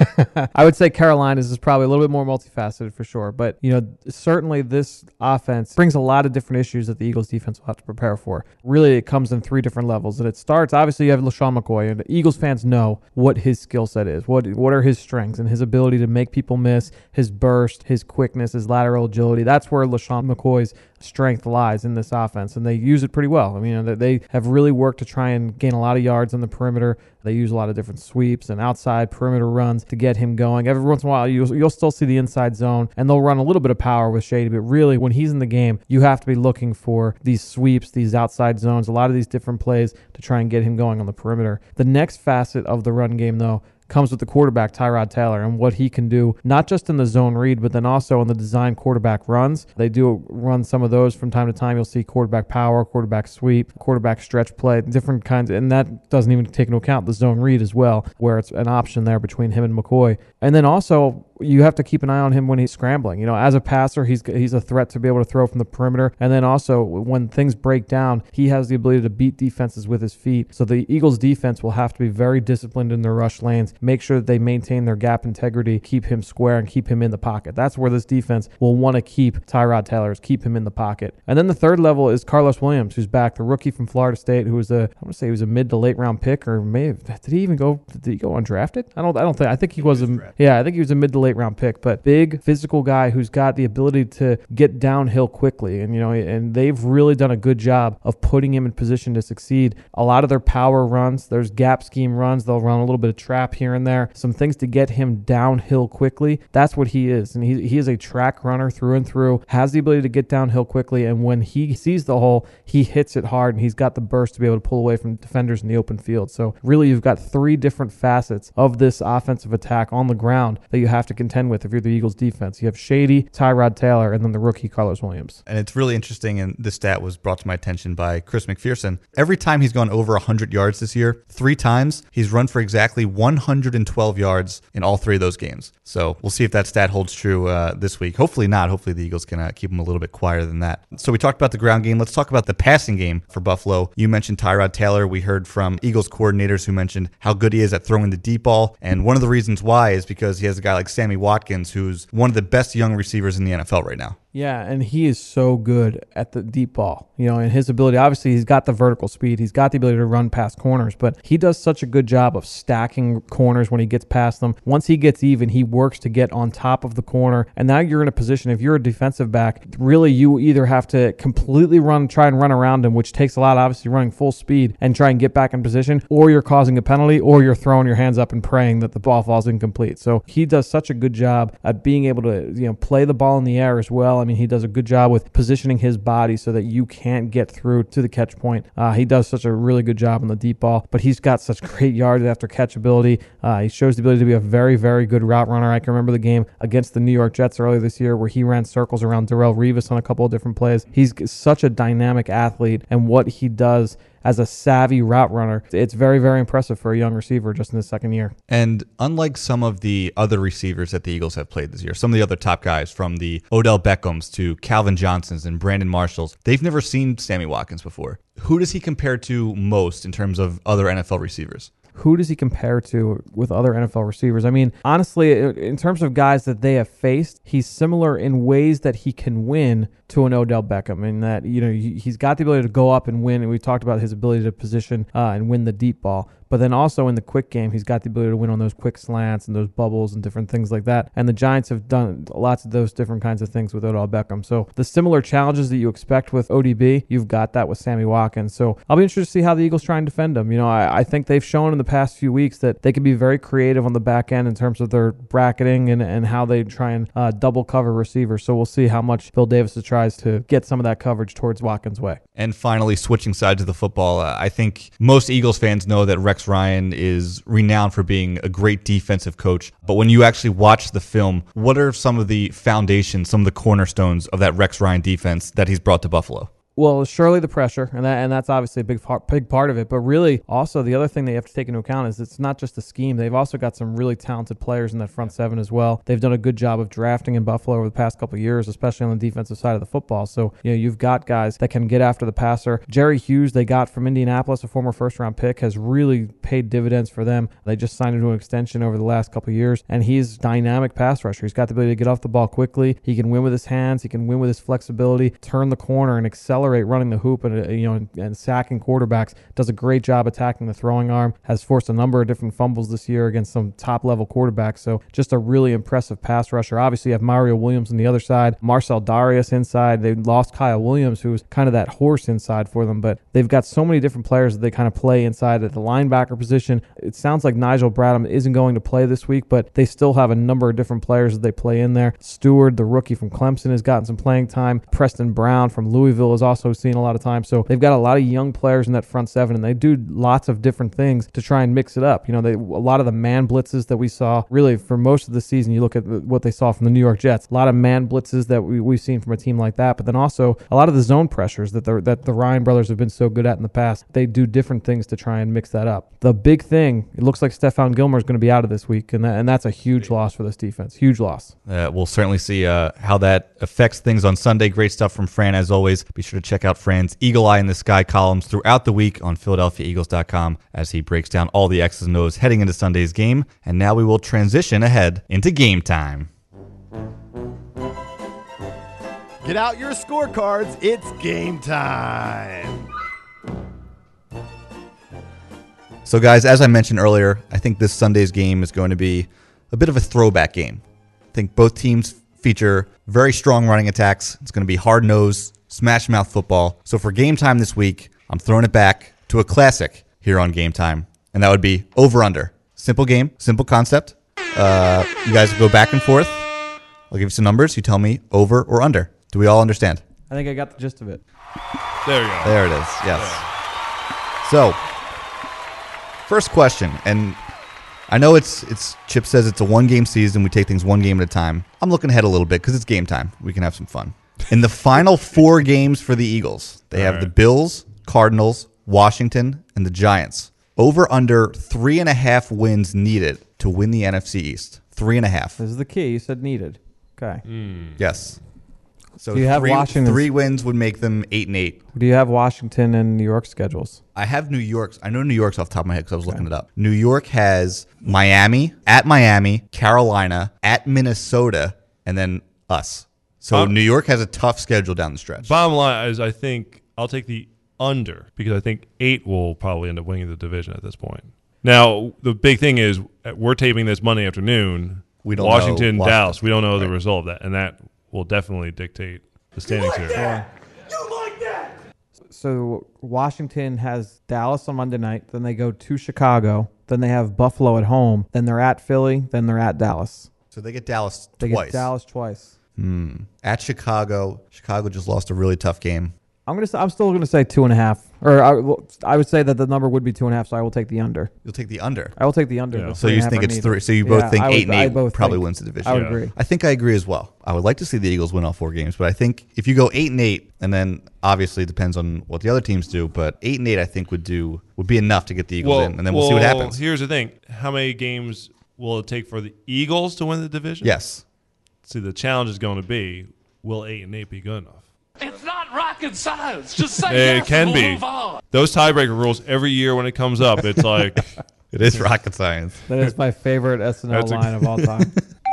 I would say Carolina's is probably a little bit more multifaceted for sure. But, you know, certainly this offense brings a lot of different issues that the Eagles defense will have to prepare for. Really, it comes in three different levels. And it starts, obviously, you have LaShawn McCoy. And the Eagles fans know what his skill set is, what what are his strengths, and his ability to make people miss, his burst, his quickness, his lateral agility. That's where LaShawn McCoy's strength lies in this offense, and they use it pretty well. I mean, they have really worked to try and gain a lot of yards on the perimeter. They use a lot of different sweeps and outside perimeter runs to get him going. Every once in a while, you'll, you'll still see the inside zone, and they'll run a little bit of power with Shady, but really, when he's in the game, you have to be looking for these sweeps, these outside zones, a lot of these different plays to try and get him going on the perimeter. The next facet of the run game, though, comes with the quarterback, Tyrod Taylor, and what he can do, not just in the zone read, but then also in the design quarterback runs. They do run some of those from time to time. You'll see quarterback power, quarterback sweep, quarterback stretch play, different kinds, and that doesn't even take into account the zone read as well, where it's an option there between him and McCoy. And then also, you have to keep an eye on him when he's scrambling. You know, as a passer, he's he's a threat to be able to throw from the perimeter. And then also, when things break down, he has the ability to beat defenses with his feet. So the Eagles' defense will have to be very disciplined in their rush lanes, make sure that they maintain their gap integrity, keep him square, and keep him in the pocket. That's where this defense will want to keep Tyrod Taylor, is keep him in the pocket. And then the third level is Carlos Williams, who's back, the rookie from Florida State, who was a, I want to say he was a mid to late round pick, or may have, did he even go, did he go undrafted? I don't, I don't think, I think he, he was, was a, yeah, I think he was a mid to late round pick, but big physical guy who's got the ability to get downhill quickly. And, you know, and they've really done a good job of putting him in position to succeed. A lot of their power runs, there's gap scheme runs. They'll run a little bit of trap here and there, some things to get him downhill quickly. That's what he is. And he, he is a track runner through and through, has the ability to get downhill quickly. And when he sees the hole, he hits it hard, and he's got the burst to be able to pull away from defenders in the open field. So really, you've got three different facets of this offensive attack on the ground that you have to contend with if you're the Eagles defense. You have Shady, Tyrod Taylor, and then the rookie Carlos Williams. And it's really interesting, and this stat was brought to my attention by Chris McPherson. Every time he's gone over one hundred yards this year, three times he's run for exactly one hundred twelve yards in all three of those games. So we'll see if that stat holds true uh, this week. Hopefully not. Hopefully the Eagles can uh, keep him a little bit quieter than that. So we talked about the ground game. Let's talk about the passing game for Buffalo. You mentioned Tyrod Taylor. We heard from Eagles coordinators who mentioned how good he is at throwing the deep ball. And one of the reasons why is because he has a guy like Sammy Watkins, who's one of the best young receivers in the N F L right now. Yeah, and he is so good at the deep ball, you know, and his ability, obviously he's got the vertical speed, he's got the ability to run past corners, but he does such a good job of stacking corners when he gets past them. Once he gets even, he works to get on top of the corner, and now you're in a position, if you're a defensive back, really you either have to completely run, try and run around him, which takes a lot, obviously running full speed, and try and get back in position, or you're causing a penalty, or you're throwing your hands up and praying that the ball falls incomplete. So he does such a good job at being able to, you know, play the ball in the air as well, well. I mean, he does a good job with positioning his body so that you can't get through to the catch point. Uh, he does such a really good job on the deep ball, but he's got such great yard after catch ability. Uh, he shows the ability to be a very, very good route runner. I can remember the game against the New York Jets earlier this year where he ran circles around Darrelle Revis on a couple of different plays. He's such a dynamic athlete, and what he does as a savvy route runner, it's very, very impressive for a young receiver just in his second year. And unlike some of the other receivers that the Eagles have played this year, some of the other top guys from the Odell Beckhams to Calvin Johnsons and Brandon Marshalls, they've never seen Sammy Watkins before. Who does he compare to most in terms of other N F L receivers? Who does he compare to with other N F L receivers? I mean, honestly, in terms of guys that they have faced, he's similar in ways that he can win to an Odell Beckham, in that, you know, he's got the ability to go up and win, and we talked about his ability to position uh, and win the deep ball. But then also in the quick game, he's got the ability to win on those quick slants and those bubbles and different things like that. And the Giants have done lots of those different kinds of things with Odell Beckham. So the similar challenges that you expect with O D B, you've got that with Sammy Watkins. So I'll be interested to see how the Eagles try and defend him. You know, I, I think they've shown in the past few weeks that they can be very creative on the back end in terms of their bracketing and, and how they try and uh, double cover receivers. So we'll see how much Bill Davis tries to get some of that coverage towards Watkins' way. And finally, switching sides of the football, uh, I think most Eagles fans know that Rex Ryan is renowned for being a great defensive coach. But when you actually watch the film, what are some of the foundations, some of the cornerstones of that Rex Ryan defense that he's brought to Buffalo? Well, surely the pressure, and that, and that's obviously a big part, big part of it. But really, also, the other thing that you have to take into account is it's not just the scheme. They've also got some really talented players in that front seven as well. They've done a good job of drafting in Buffalo over the past couple of years, especially on the defensive side of the football. So, you know, you've got guys that can get after the passer. Jerry Hughes, they got from Indianapolis, a former first-round pick, has really paid dividends for them. They just signed him to an extension over the last couple of years, and he's a dynamic pass rusher. He's got the ability to get off the ball quickly. He can win with his hands. He can win with his flexibility, turn the corner, and accelerate running the hoop. And, you know, and, and sacking quarterbacks. Does a great job attacking the throwing arm. Has forced a number of different fumbles this year against some top-level quarterbacks. So just a really impressive pass rusher. Obviously, you have Mario Williams on the other side. Marcel Darius inside. They lost Kyle Williams, who was kind of that horse inside for them. But they've got so many different players that they kind of play inside at the linebacker position. It sounds like Nigel Bradham isn't going to play this week, but they still have a number of different players that they play in there. Stewart, the rookie from Clemson, has gotten some playing time. Preston Brown from Louisville has also seen a lot of time. So they've got a lot of young players in that front seven, and they do lots of different things to try and mix it up. You know, they, a lot of the man blitzes that we saw really for most of the season, you look at what they saw from the New York Jets, a lot of man blitzes that we, we've seen from a team like that, but then also a lot of the zone pressures that the, that the Ryan brothers have been so good at in the past. They do different things to try and mix that up. The big thing, it looks like Stephon Gilmore is going to be out of this week, and, that, and that's a huge loss for this defense. Huge loss. Uh, we'll certainly see uh, how that affects things on Sunday. Great stuff from Fran, as always. Be sure to check out Fran's Eagle Eye in the Sky columns throughout the week on Philadelphia Eagles dot com as he breaks down all the X's and O's heading into Sunday's game. And now we will transition ahead into game time. Get out your scorecards. It's game time. So, guys, as I mentioned earlier, I think this Sunday's game is going to be a bit of a throwback game. I think both teams feature very strong running attacks. It's going to be hard-nosed, smash-mouth football. So for game time this week, I'm throwing it back to a classic here on Game Time, and that would be over-under. Simple game, simple concept. Uh, you guys go back and forth. I'll give you some numbers. You tell me over or under. Do we all understand? I think I got the gist of it. There you go. There it is, yes. So, first question, and I know it's it's Chip says it's a one-game season. We take things one game at a time. I'm looking ahead a little bit because it's game time. We can have some fun. In the final four games for the Eagles, they have right. the Bills, Cardinals, Washington, and the Giants. Over under three and a half wins needed to win the N F C East. Three and a half. This is the key. You said needed. Okay. Mm. Yes. So Do you have three, Washington? three wins would make them eight and eight. Do you have Washington and New York schedules? I have New York's. I know New York's off the top of my head because I was okay. looking it up. New York has Miami, at Miami, Carolina, at Minnesota, and then us. So um, New York has a tough schedule down the stretch. Bottom line is I think I'll take the under because I think eight will probably end up winning the division at this point. Now, the big thing is we're taping this Monday afternoon. We don't Washington, know Dallas. Washington. We don't know right. the result of that, and that will definitely dictate the standings you like here. That? You like that? So Washington has Dallas on Monday night. Then they go to Chicago. Then they have Buffalo at home. Then they're at Philly. Then they're at Dallas. So they get Dallas they twice. They get Dallas twice. Hmm. At Chicago, Chicago just lost a really tough game. I'm gonna. I'm still gonna say two and a half, or I, well, I would say that the number would be two and a half. So I will take the under. You'll take the under. I will take the under. Yeah. The So three you and a half think are it's needed. three? So you both Yeah, think I would- eight and I eight both probably think- wins the division. I would Yeah. agree. I think I agree as well. I would like to see the Eagles win all four games, but I think if you go eight and eight, and then obviously it depends on what the other teams do, but eight and eight I think would do would be enough to get the Eagles in, and then we'll, see what well, happens. Here's the thing: how many games will it take for the Eagles to win the division? Yes. See, the challenge is going to be: will eight and eight be good enough? It's not rocket science. Just say It yes can and be. we'll move on. Those tiebreaker rules every year when it comes up, it's like It is rocket science. That is my favorite S N L That's a- line of all time.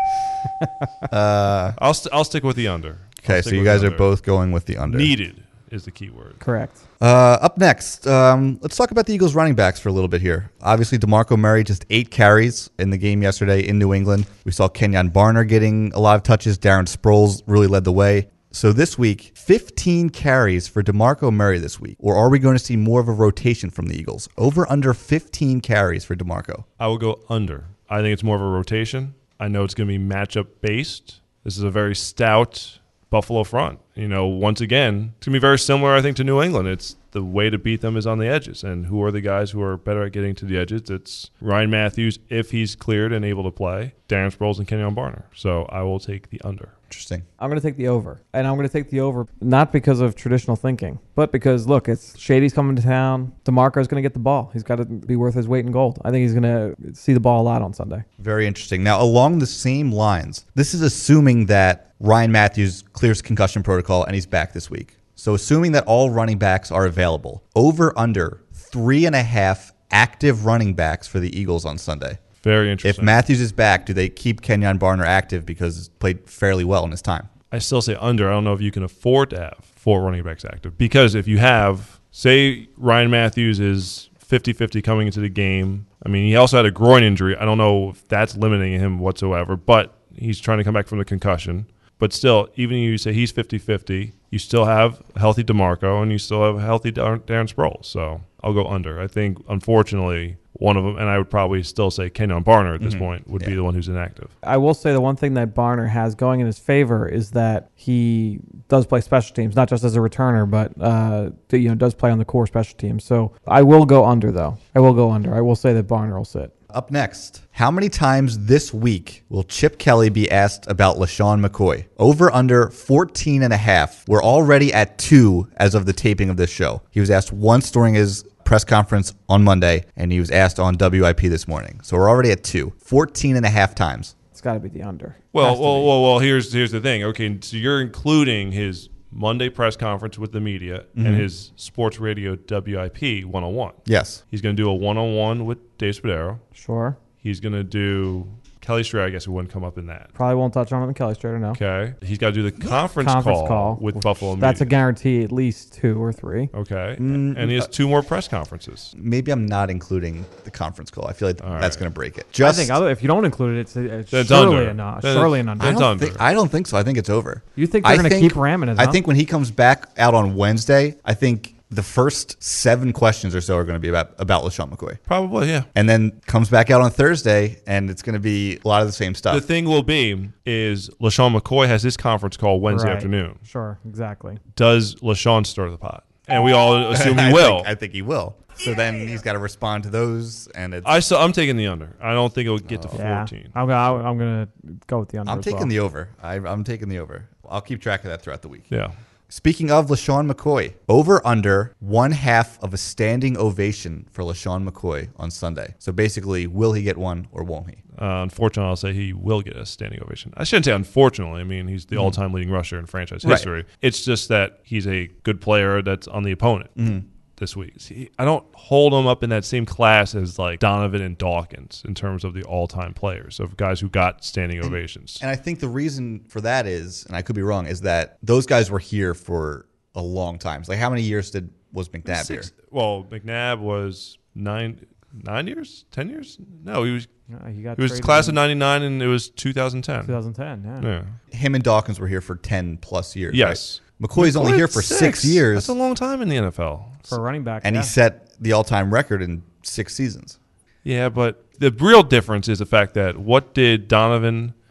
Uh, I'll st- I'll stick with the under. okay, I'll so stick you with guys the are under. both going with the under. Needed is the key word. Correct. Uh, up next, um, let's talk about the Eagles running backs for a little bit here. Obviously, DeMarco Murray just eight carries in the game yesterday in New England. We saw Kenyon Barner getting a lot of touches. Darren Sproles really led the way. So this week, fifteen carries for DeMarco Murray this week. Or are we going to see more of a rotation from the Eagles? Over under fifteen carries for DeMarco. I will go under. I think it's more of a rotation. I know it's going to be matchup based. This is a very stout Buffalo front. You know, once again, it's going to be very similar, I think, to New England. It's the way to beat them is on the edges. And who are the guys who are better at getting to the edges? It's Ryan Matthews, if he's cleared and able to play, Darren Sproles, and Kenyon Barner. So I will take the under. Interesting. I'm going to take the over. And I'm going to take the over not because of traditional thinking, but because, look, it's Shady's coming to town. DeMarco's going to get the ball. He's got to be worth his weight in gold. I think he's going to see the ball a lot on Sunday. Very interesting. Now, along the same lines, this is assuming that Ryan Matthews clears concussion protocol and he's back this week. So assuming that all running backs are available, over under three and a half active running backs for the Eagles on Sunday. Very If interesting. Matthews is back, do they keep Kenyon Barner active because he's played fairly well in his time? I still say under. I don't know if you can afford to have four running backs active. Because if you have, say, Ryan Matthews is fifty-fifty coming into the game. I mean, he also had a groin injury. I don't know if that's limiting him whatsoever, but he's trying to come back from the concussion. But still, even if you say he's fifty-fifty, you still have a healthy DeMarco and you still have a healthy Dar- Darren Sproles. So I'll go under. I think, unfortunately, one of them, and I would probably still say Kenyon Barner at this Mhm. point, would be Yeah. the one who's inactive. I will say the one thing that Barner has going in his favor is that he does play special teams, not just as a returner, but uh, you know does play on the core special teams. So I will go under, though. I will go under. I will say that Barner will sit. Up next, how many times this week will Chip Kelly be asked about LaShawn McCoy? Over under fourteen and a half. We're already at two as of the taping of this show. He was asked once during his press conference on Monday, and he was asked on W I P this morning. So we're already at two. fourteen and a half times. It's got to be the under. Well, Has to well, be. well, well. Here's here's the thing. Okay, so you're including his Monday press conference with the media Mhm. and his sports radio W I P one oh one. Yes. He's going to do a one on one with Dave Spadaro. Sure. He's going to do Kelly Strayer. I guess it wouldn't come up in that. Probably won't touch on it in Kelly Strader, no. Okay. He's got to do the conference, Conference call, call, with which- Buffalo That's a Media. guarantee, at least two or three. Okay. Mm, and he has two more press conferences. Maybe I'm not including the conference call. I feel like All that's right. going to break it. I Just think other, if you don't include it, it's, it's That's surely under. a no. Then Surely an it's- under. I That's don't, under. think, I don't think so. I think it's over. You think they're I going to think- keep ramming it? I huh? think when he comes back out on Wednesday, I think the first seven questions or so are going to be about, about LaShawn McCoy. Probably, yeah. And then comes back out on Thursday, and it's going to be a lot of the same stuff. The thing will be is LaShawn McCoy has his conference call Wednesday Right. afternoon. Sure, exactly. Does LaShawn stir the pot? And we all assume he I will. Think, I think he will. So then he's got to respond to those, and it's, I still, I'm taking the under. I don't think it'll get to Yeah, fourteen. I'm, gonna- I'm going to go with the under. I'm as taking well. the over. I, I'm taking the over. I'll keep track of that throughout the week. Yeah. Speaking of LaShawn McCoy, over under one half of a standing ovation for LaShawn McCoy on Sunday. So basically, will he get one or won't he? Uh, unfortunately, I'll say he will get a standing ovation. I shouldn't say unfortunately. I mean, he's the Mhm. all-time leading rusher in franchise Right. history. It's just that he's a good player that's on the opponent Mhm. this week. See, I don't hold him up in that same class as like Donovan and Dawkins in terms of the all-time players of guys who got standing ovations. And I think the reason for that is, and I could be wrong, is that those guys were here for a long time. So like, how many years did was McNabb Six- here? Well, McNabb was nine, nine years, ten years. No, he was. Yeah, he got It was traded class in of ninety-nine, and it was two thousand ten. twenty ten, yeah. Yeah. Him and Dawkins were here for ten plus years. Yes. right? McCoy's only McCoy here had for six, years, That's a long time in the N F L. For a running back, and yeah. he set the all-time record in six seasons. Yeah, but the real difference is the fact that what did Donovan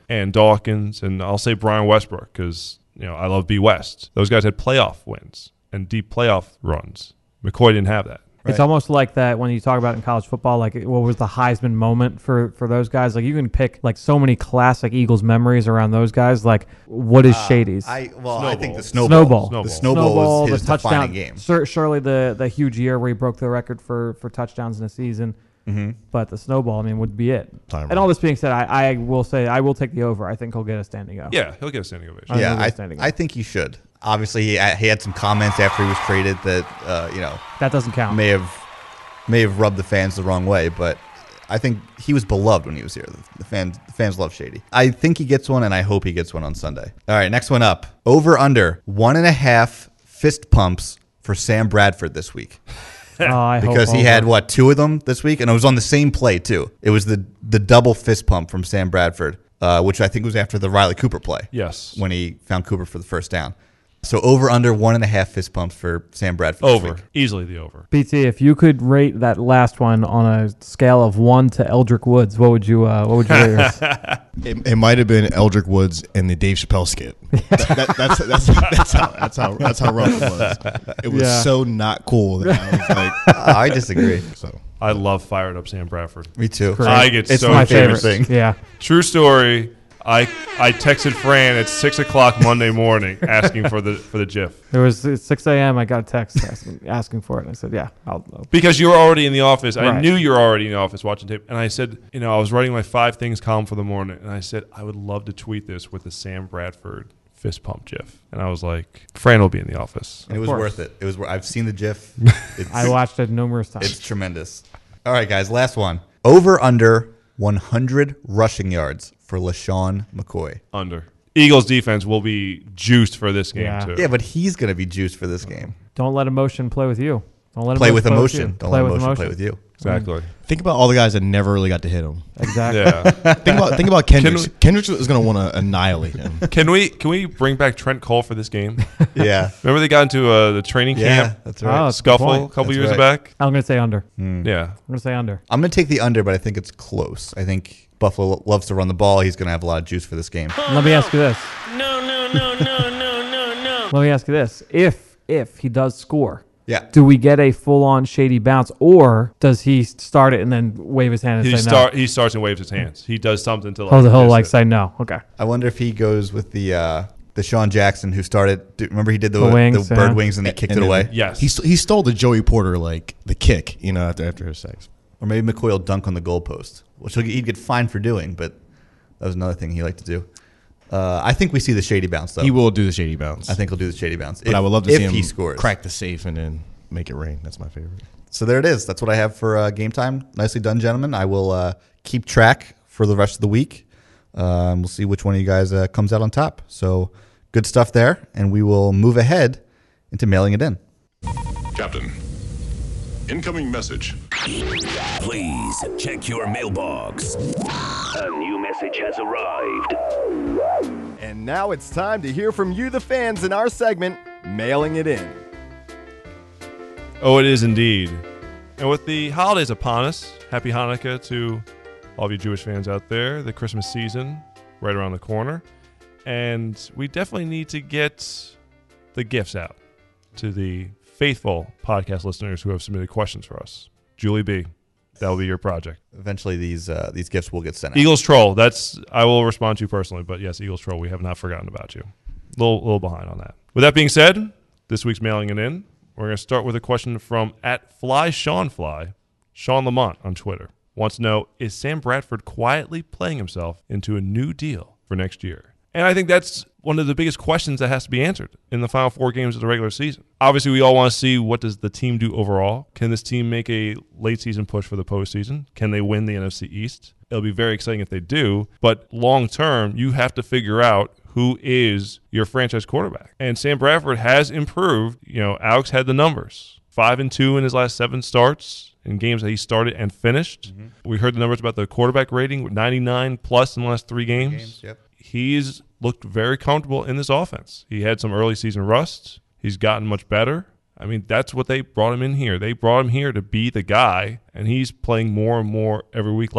and Dawkins, and I'll say Brian Westbrook because you know I love B West. Those guys had playoff wins and deep playoff runs. McCoy didn't have that. It's almost like that when you talk about it in college football, like what was the Heisman moment for, for those guys? Like you can pick like so many classic Eagles memories around those guys. Like what is Uh, Shady's? I well, Snowball. I think the snowball. Snowball. The snowball, was his the touchdown defining game. Sur- surely the, the huge year where he broke the record for, for touchdowns in a season. Mm-hmm. But the snowball, I mean, would be it. Time And all this being said, I, I will say I will take the over. I think he'll get a standing O. Yeah, he'll get a standing ovation. I Yeah, think I, he's standing I up. think he should. Obviously, he, he had some comments after he was traded that uh, you know That doesn't count. may have may have rubbed the fans the wrong way, but I think he was beloved when he was here. The, the fans the fans love Shady. I think he gets one, and I hope he gets one on Sunday. All right, next one up. Over under one and a half fist pumps for Sam Bradford this week. Oh, I hope Because he over. had what two of them this week, and it was on the same play too. It was the the double fist pump from Sam Bradford, uh, which I think was after the Riley Cooper play. Yes. when he found Cooper for the first down. So over under one and a half fist pumps for Sam Bradford. this Over. week. Easily the over. B T, if you could rate that last one on a scale of one to Eldrick Woods, what would you uh, what would you rate yours? It, it might have been Eldrick Woods and the Dave Chappelle skit. that, that, that's, that's, that's, how, that's, how, that's how rough it was. It was Yeah. so not cool that I was like, Uh, I disagree. so. I love fired up Sam Bradford. Me too. Great. I get It's so my famous. favorite thing. Yeah. True story. I I texted Fran at six o'clock Monday morning asking for the for the GIF It was it's six a.m. I got a text asking, asking for it. And I said, yeah, I'll, I'll. because you were already in the office. I Right. knew you were already in the office watching tape, and I said, you know, I was writing my five things column for the morning, and I said I would love to tweet this with the Sam Bradford fist pump GIF, and I was like, Fran will be in the office. And it was course. worth it. It was. wor- I've seen the GIF. It's, I watched it numerous times. It's tremendous. All right, guys. Last one. Over under one hundred rushing yards for LaShawn McCoy. Under. Eagles defense will be juiced for this game Yeah. too. Yeah, but he's going to be juiced for this game. Don't let emotion play with you. Don't let Play with you. emotion. Don't play let with emotion play with you. Exactly. Think about all the guys that never really got to hit him. Exactly. Yeah. Think about think about Kendricks. we- Kendricks is going to want to annihilate him. Can we can we bring back Trent Cole for this game? Yeah. Remember they got into uh, the training Yeah, camp that's Oh, right. that's a good scuffle point. a couple That's years right. back? I'm going to say under. Hmm. Yeah. I'm going to say under. I'm going to take the under, but I think it's close. I think Buffalo loves to run the ball. He's going to have a lot of juice for this game. Let me ask you this. No, no, no, no, no, no, no. Let me ask you this. If if he does score, Yeah. do we get a full-on Shady bounce, or does he start it and then wave his hand and He say start no? he starts and waves his hands. He does something to like Oh, the he'll miss like it. say no. Okay. I wonder if he goes with the uh, the Sean Jackson who started. do- Remember he did the, The the, wings, bird yeah. wings and he kicked And it then- away? Yes. He, st- he stole the Joey Porter, like, the kick, you know, after, after his sex. Or maybe McCoy will dunk on the goalpost, which he'll- he'd get fined for doing, but that was another thing he liked to do. Uh, I think we see the shady bounce, though. He will do the shady bounce. I think he'll do the shady bounce. But if, I would love to if see him he scores. crack the safe and then make it rain. That's my favorite. So there it is. That's what I have for uh, game time. Nicely done, gentlemen. I will uh, keep track for the rest of the week. Um, we'll see which one of you guys uh, comes out on top. So good stuff there, and we will move ahead into mailing it in. Captain, incoming message. Please check your mailbox. A new message has arrived. And now it's time to hear from you, the fans, in our segment, Mailing It In. Oh, it is indeed. And with the holidays upon us, happy Hanukkah to all of you Jewish fans out there. The Christmas season right around the corner. And we definitely need to get the gifts out to the faithful podcast listeners who have submitted questions for us. Julie B., that'll be your project. Eventually, these uh, these gifts will get sent out. Eagles Troll, that's I will respond to you personally, but yes, Eagles Troll, we have not forgotten about you. A little, little behind on that. With that being said, this week's Mailing It In, we're going to start with a question from at Fly Sean Fly, Sean Lamont on Twitter. Wants to know, is Sam Bradford quietly playing himself into a new deal for next year? And I think that's one of the biggest questions that has to be answered in the final four games of the regular season. Obviously, we all want to see what does the team do overall. Can this team make a late season push for the postseason? Can they win the N F C East? It'll be very exciting if they do. But long term, you have to figure out who is your franchise quarterback. And Sam Bradford has improved. You know, Alex had the numbers. Five and two in his last seven starts in games that he started and finished. Mm-hmm. We heard the numbers about the quarterback rating with ninety-nine plus in the last three games. games yep. He's looked very comfortable in this offense. He had some early season rust. He's gotten much better. I mean, that's what they brought him in here. They brought him here to be the guy, and he's playing more and more every week like it.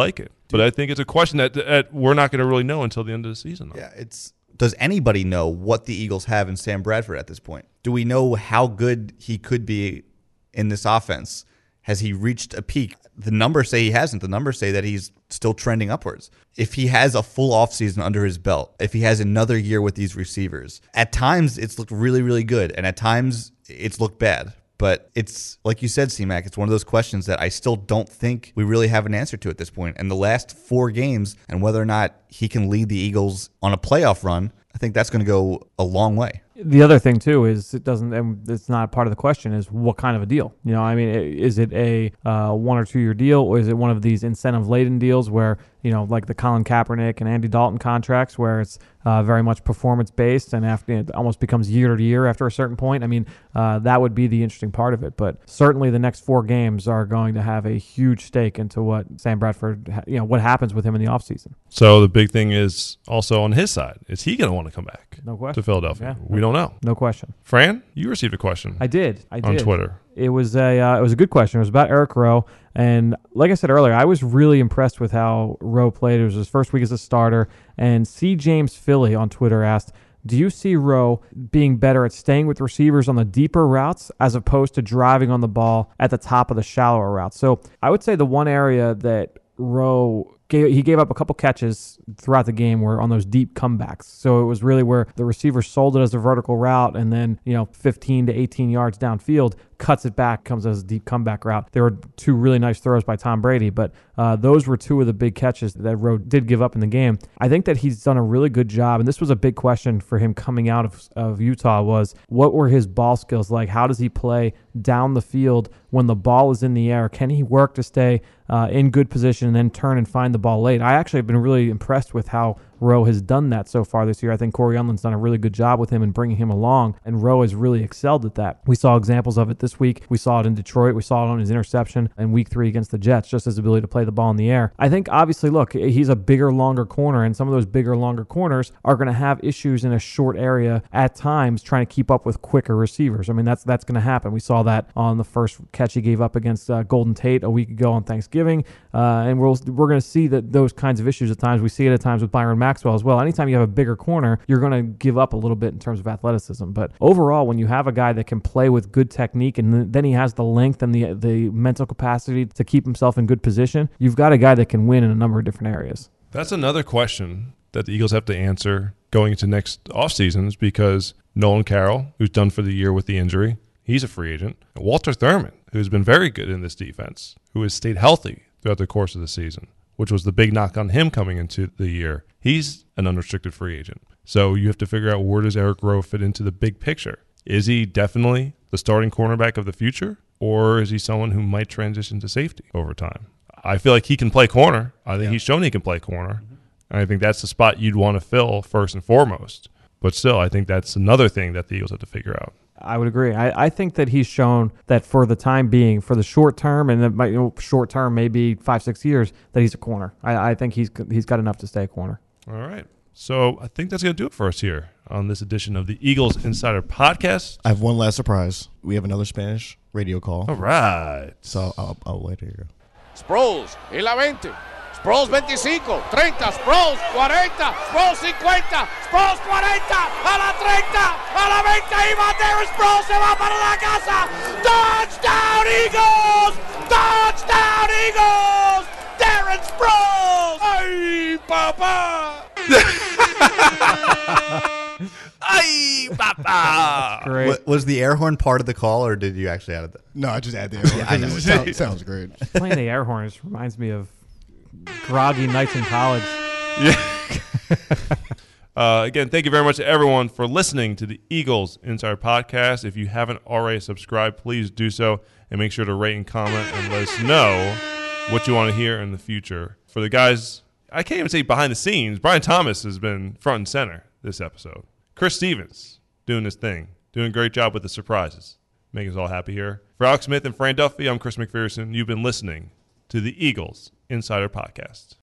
But I think it's a question that, that we're not going to really know until the end of the season. Though. Yeah, it's. Does anybody know what the Eagles have in Sam Bradford at this point? Do we know how good he could be in this offense? Has he reached a peak? The numbers say he hasn't. The numbers say that he's still trending upwards. If he has a full offseason under his belt, if he has another year with these receivers, at times it's looked really, really good, and at times it's looked bad. But it's, like you said, C-Mac, it's one of those questions that I still don't think we really have an answer to at this point. And the last four games, and whether or not he can lead the Eagles on a playoff run, I think that's going to go a long way. The other thing too is it doesn't. And it's not part of the question. Is what kind of a deal? You know, I mean, is it a uh, one or two year deal, or is it one of these incentive laden deals where you know, like the Colin Kaepernick and Andy Dalton contracts, where it's uh, very much performance based, and after it almost becomes year to year after a certain point. I mean, uh, that would be the interesting part of it. But certainly, the next four games are going to have a huge stake into what Sam Bradford, you know, what happens with him in the offseason. So the big thing is also on his side. Is he going to want to come back? No question. To Philadelphia? Yeah. We don't know. No question. Fran, you received a question. I did. I did. On Twitter. It was a uh, it was a good question. It was about Eric Rowe, and like I said earlier, I was really impressed with how Rowe played. It was his first week as a starter, and C. James Philly on Twitter asked, do you see Rowe being better at staying with receivers on the deeper routes as opposed to driving on the ball at the top of the shallower routes? So I would say the one area that Rowe gave, he gave up a couple catches throughout the game were on those deep comebacks. So it was really where the receiver sold it as a vertical route, and then, you know, fifteen to eighteen yards downfield, cuts it back, comes as a deep comeback route. There were two really nice throws by Tom Brady, but uh, those were two of the big catches that Rowe did give up in the game. I think that he's done a really good job, and this was a big question for him coming out of, of Utah was, what were his ball skills like? How does he play down the field when the ball is in the air? Can he work to stay uh, in good position and then turn and find the ball late? I actually have been really impressed with how Rowe has done that so far this year. I think Corey Unland's done a really good job with him and bringing him along, and Rowe has really excelled at that. We saw examples of it this week. We saw it in Detroit. We saw it on his interception in week three against the Jets, just his ability to play the ball in the air. I think, obviously, look, he's a bigger, longer corner, and some of those bigger, longer corners are going to have issues in a short area at times trying to keep up with quicker receivers. I mean, that's that's going to happen. We saw that on the first catch he gave up against uh, Golden Tate a week ago on Thanksgiving, uh, and we'll, we're going to see that those kinds of issues at times. We see it at times with Byron Maxwell as well. Anytime you have a bigger corner, you're going to give up a little bit in terms of athleticism. But overall, when you have a guy that can play with good technique, and then he has the length and the the mental capacity to keep himself in good position, you've got a guy that can win in a number of different areas. That's another question that the Eagles have to answer going into next offseasons, because Nolan Carroll, who's done for the year with the injury, he's a free agent. And Walter Thurman, who's been very good in this defense, who has stayed healthy throughout the course of the season, which was the big knock on him coming into the year. He's an unrestricted free agent. So you have to figure out, where does Eric Rowe fit into the big picture? Is he definitely the starting cornerback of the future, or is he someone who might transition to safety over time? I feel like he can play corner. I think yeah. he's shown he can play corner. Mm-hmm. And I think that's the spot you'd want to fill first and foremost. But still, I think that's another thing that the Eagles have to figure out. I would agree. I, I think that he's shown that for the time being, for the short term, and it might, you know, short term maybe five, six years, that he's a corner. I, I think he's he's got enough to stay a corner. All right. So I think that's going to do it for us here on this edition of the Eagles Insider Podcast. I have one last surprise. We have another Spanish radio call. All right. So I'll, I'll wait here you go. Sproles, y la veinte. Sproles veinticinco, treinta, Sproles cuarenta, Sproles cincuenta, Sproles cuarenta, a la treinta, a la veinte, y va Darren Sproles, se va para la casa. Touchdown Eagles! Touchdown Eagles! Darren Sproles! ¡Ay, papá! Ay, papa! Great. What, was the air horn part of the call, or did you actually add that? No, I just add the air horn. I know. It sounds, sounds great. Playing the air horn just reminds me of groggy nights in college. Yeah. uh, again, thank you very much to everyone for listening to the Eagles Insider Podcast. If you haven't already subscribed, please do so, and make sure to rate and comment and let us know what you want to hear in the future. For the guys, I can't even say behind the scenes, Brian Thomas has been front and center this episode. Chris Stevens doing his thing, doing a great job with the surprises, making us all happy here. For Alex Smith and Fran Duffy, I'm Chris McPherson. You've been listening to the Eagles Insider Podcast.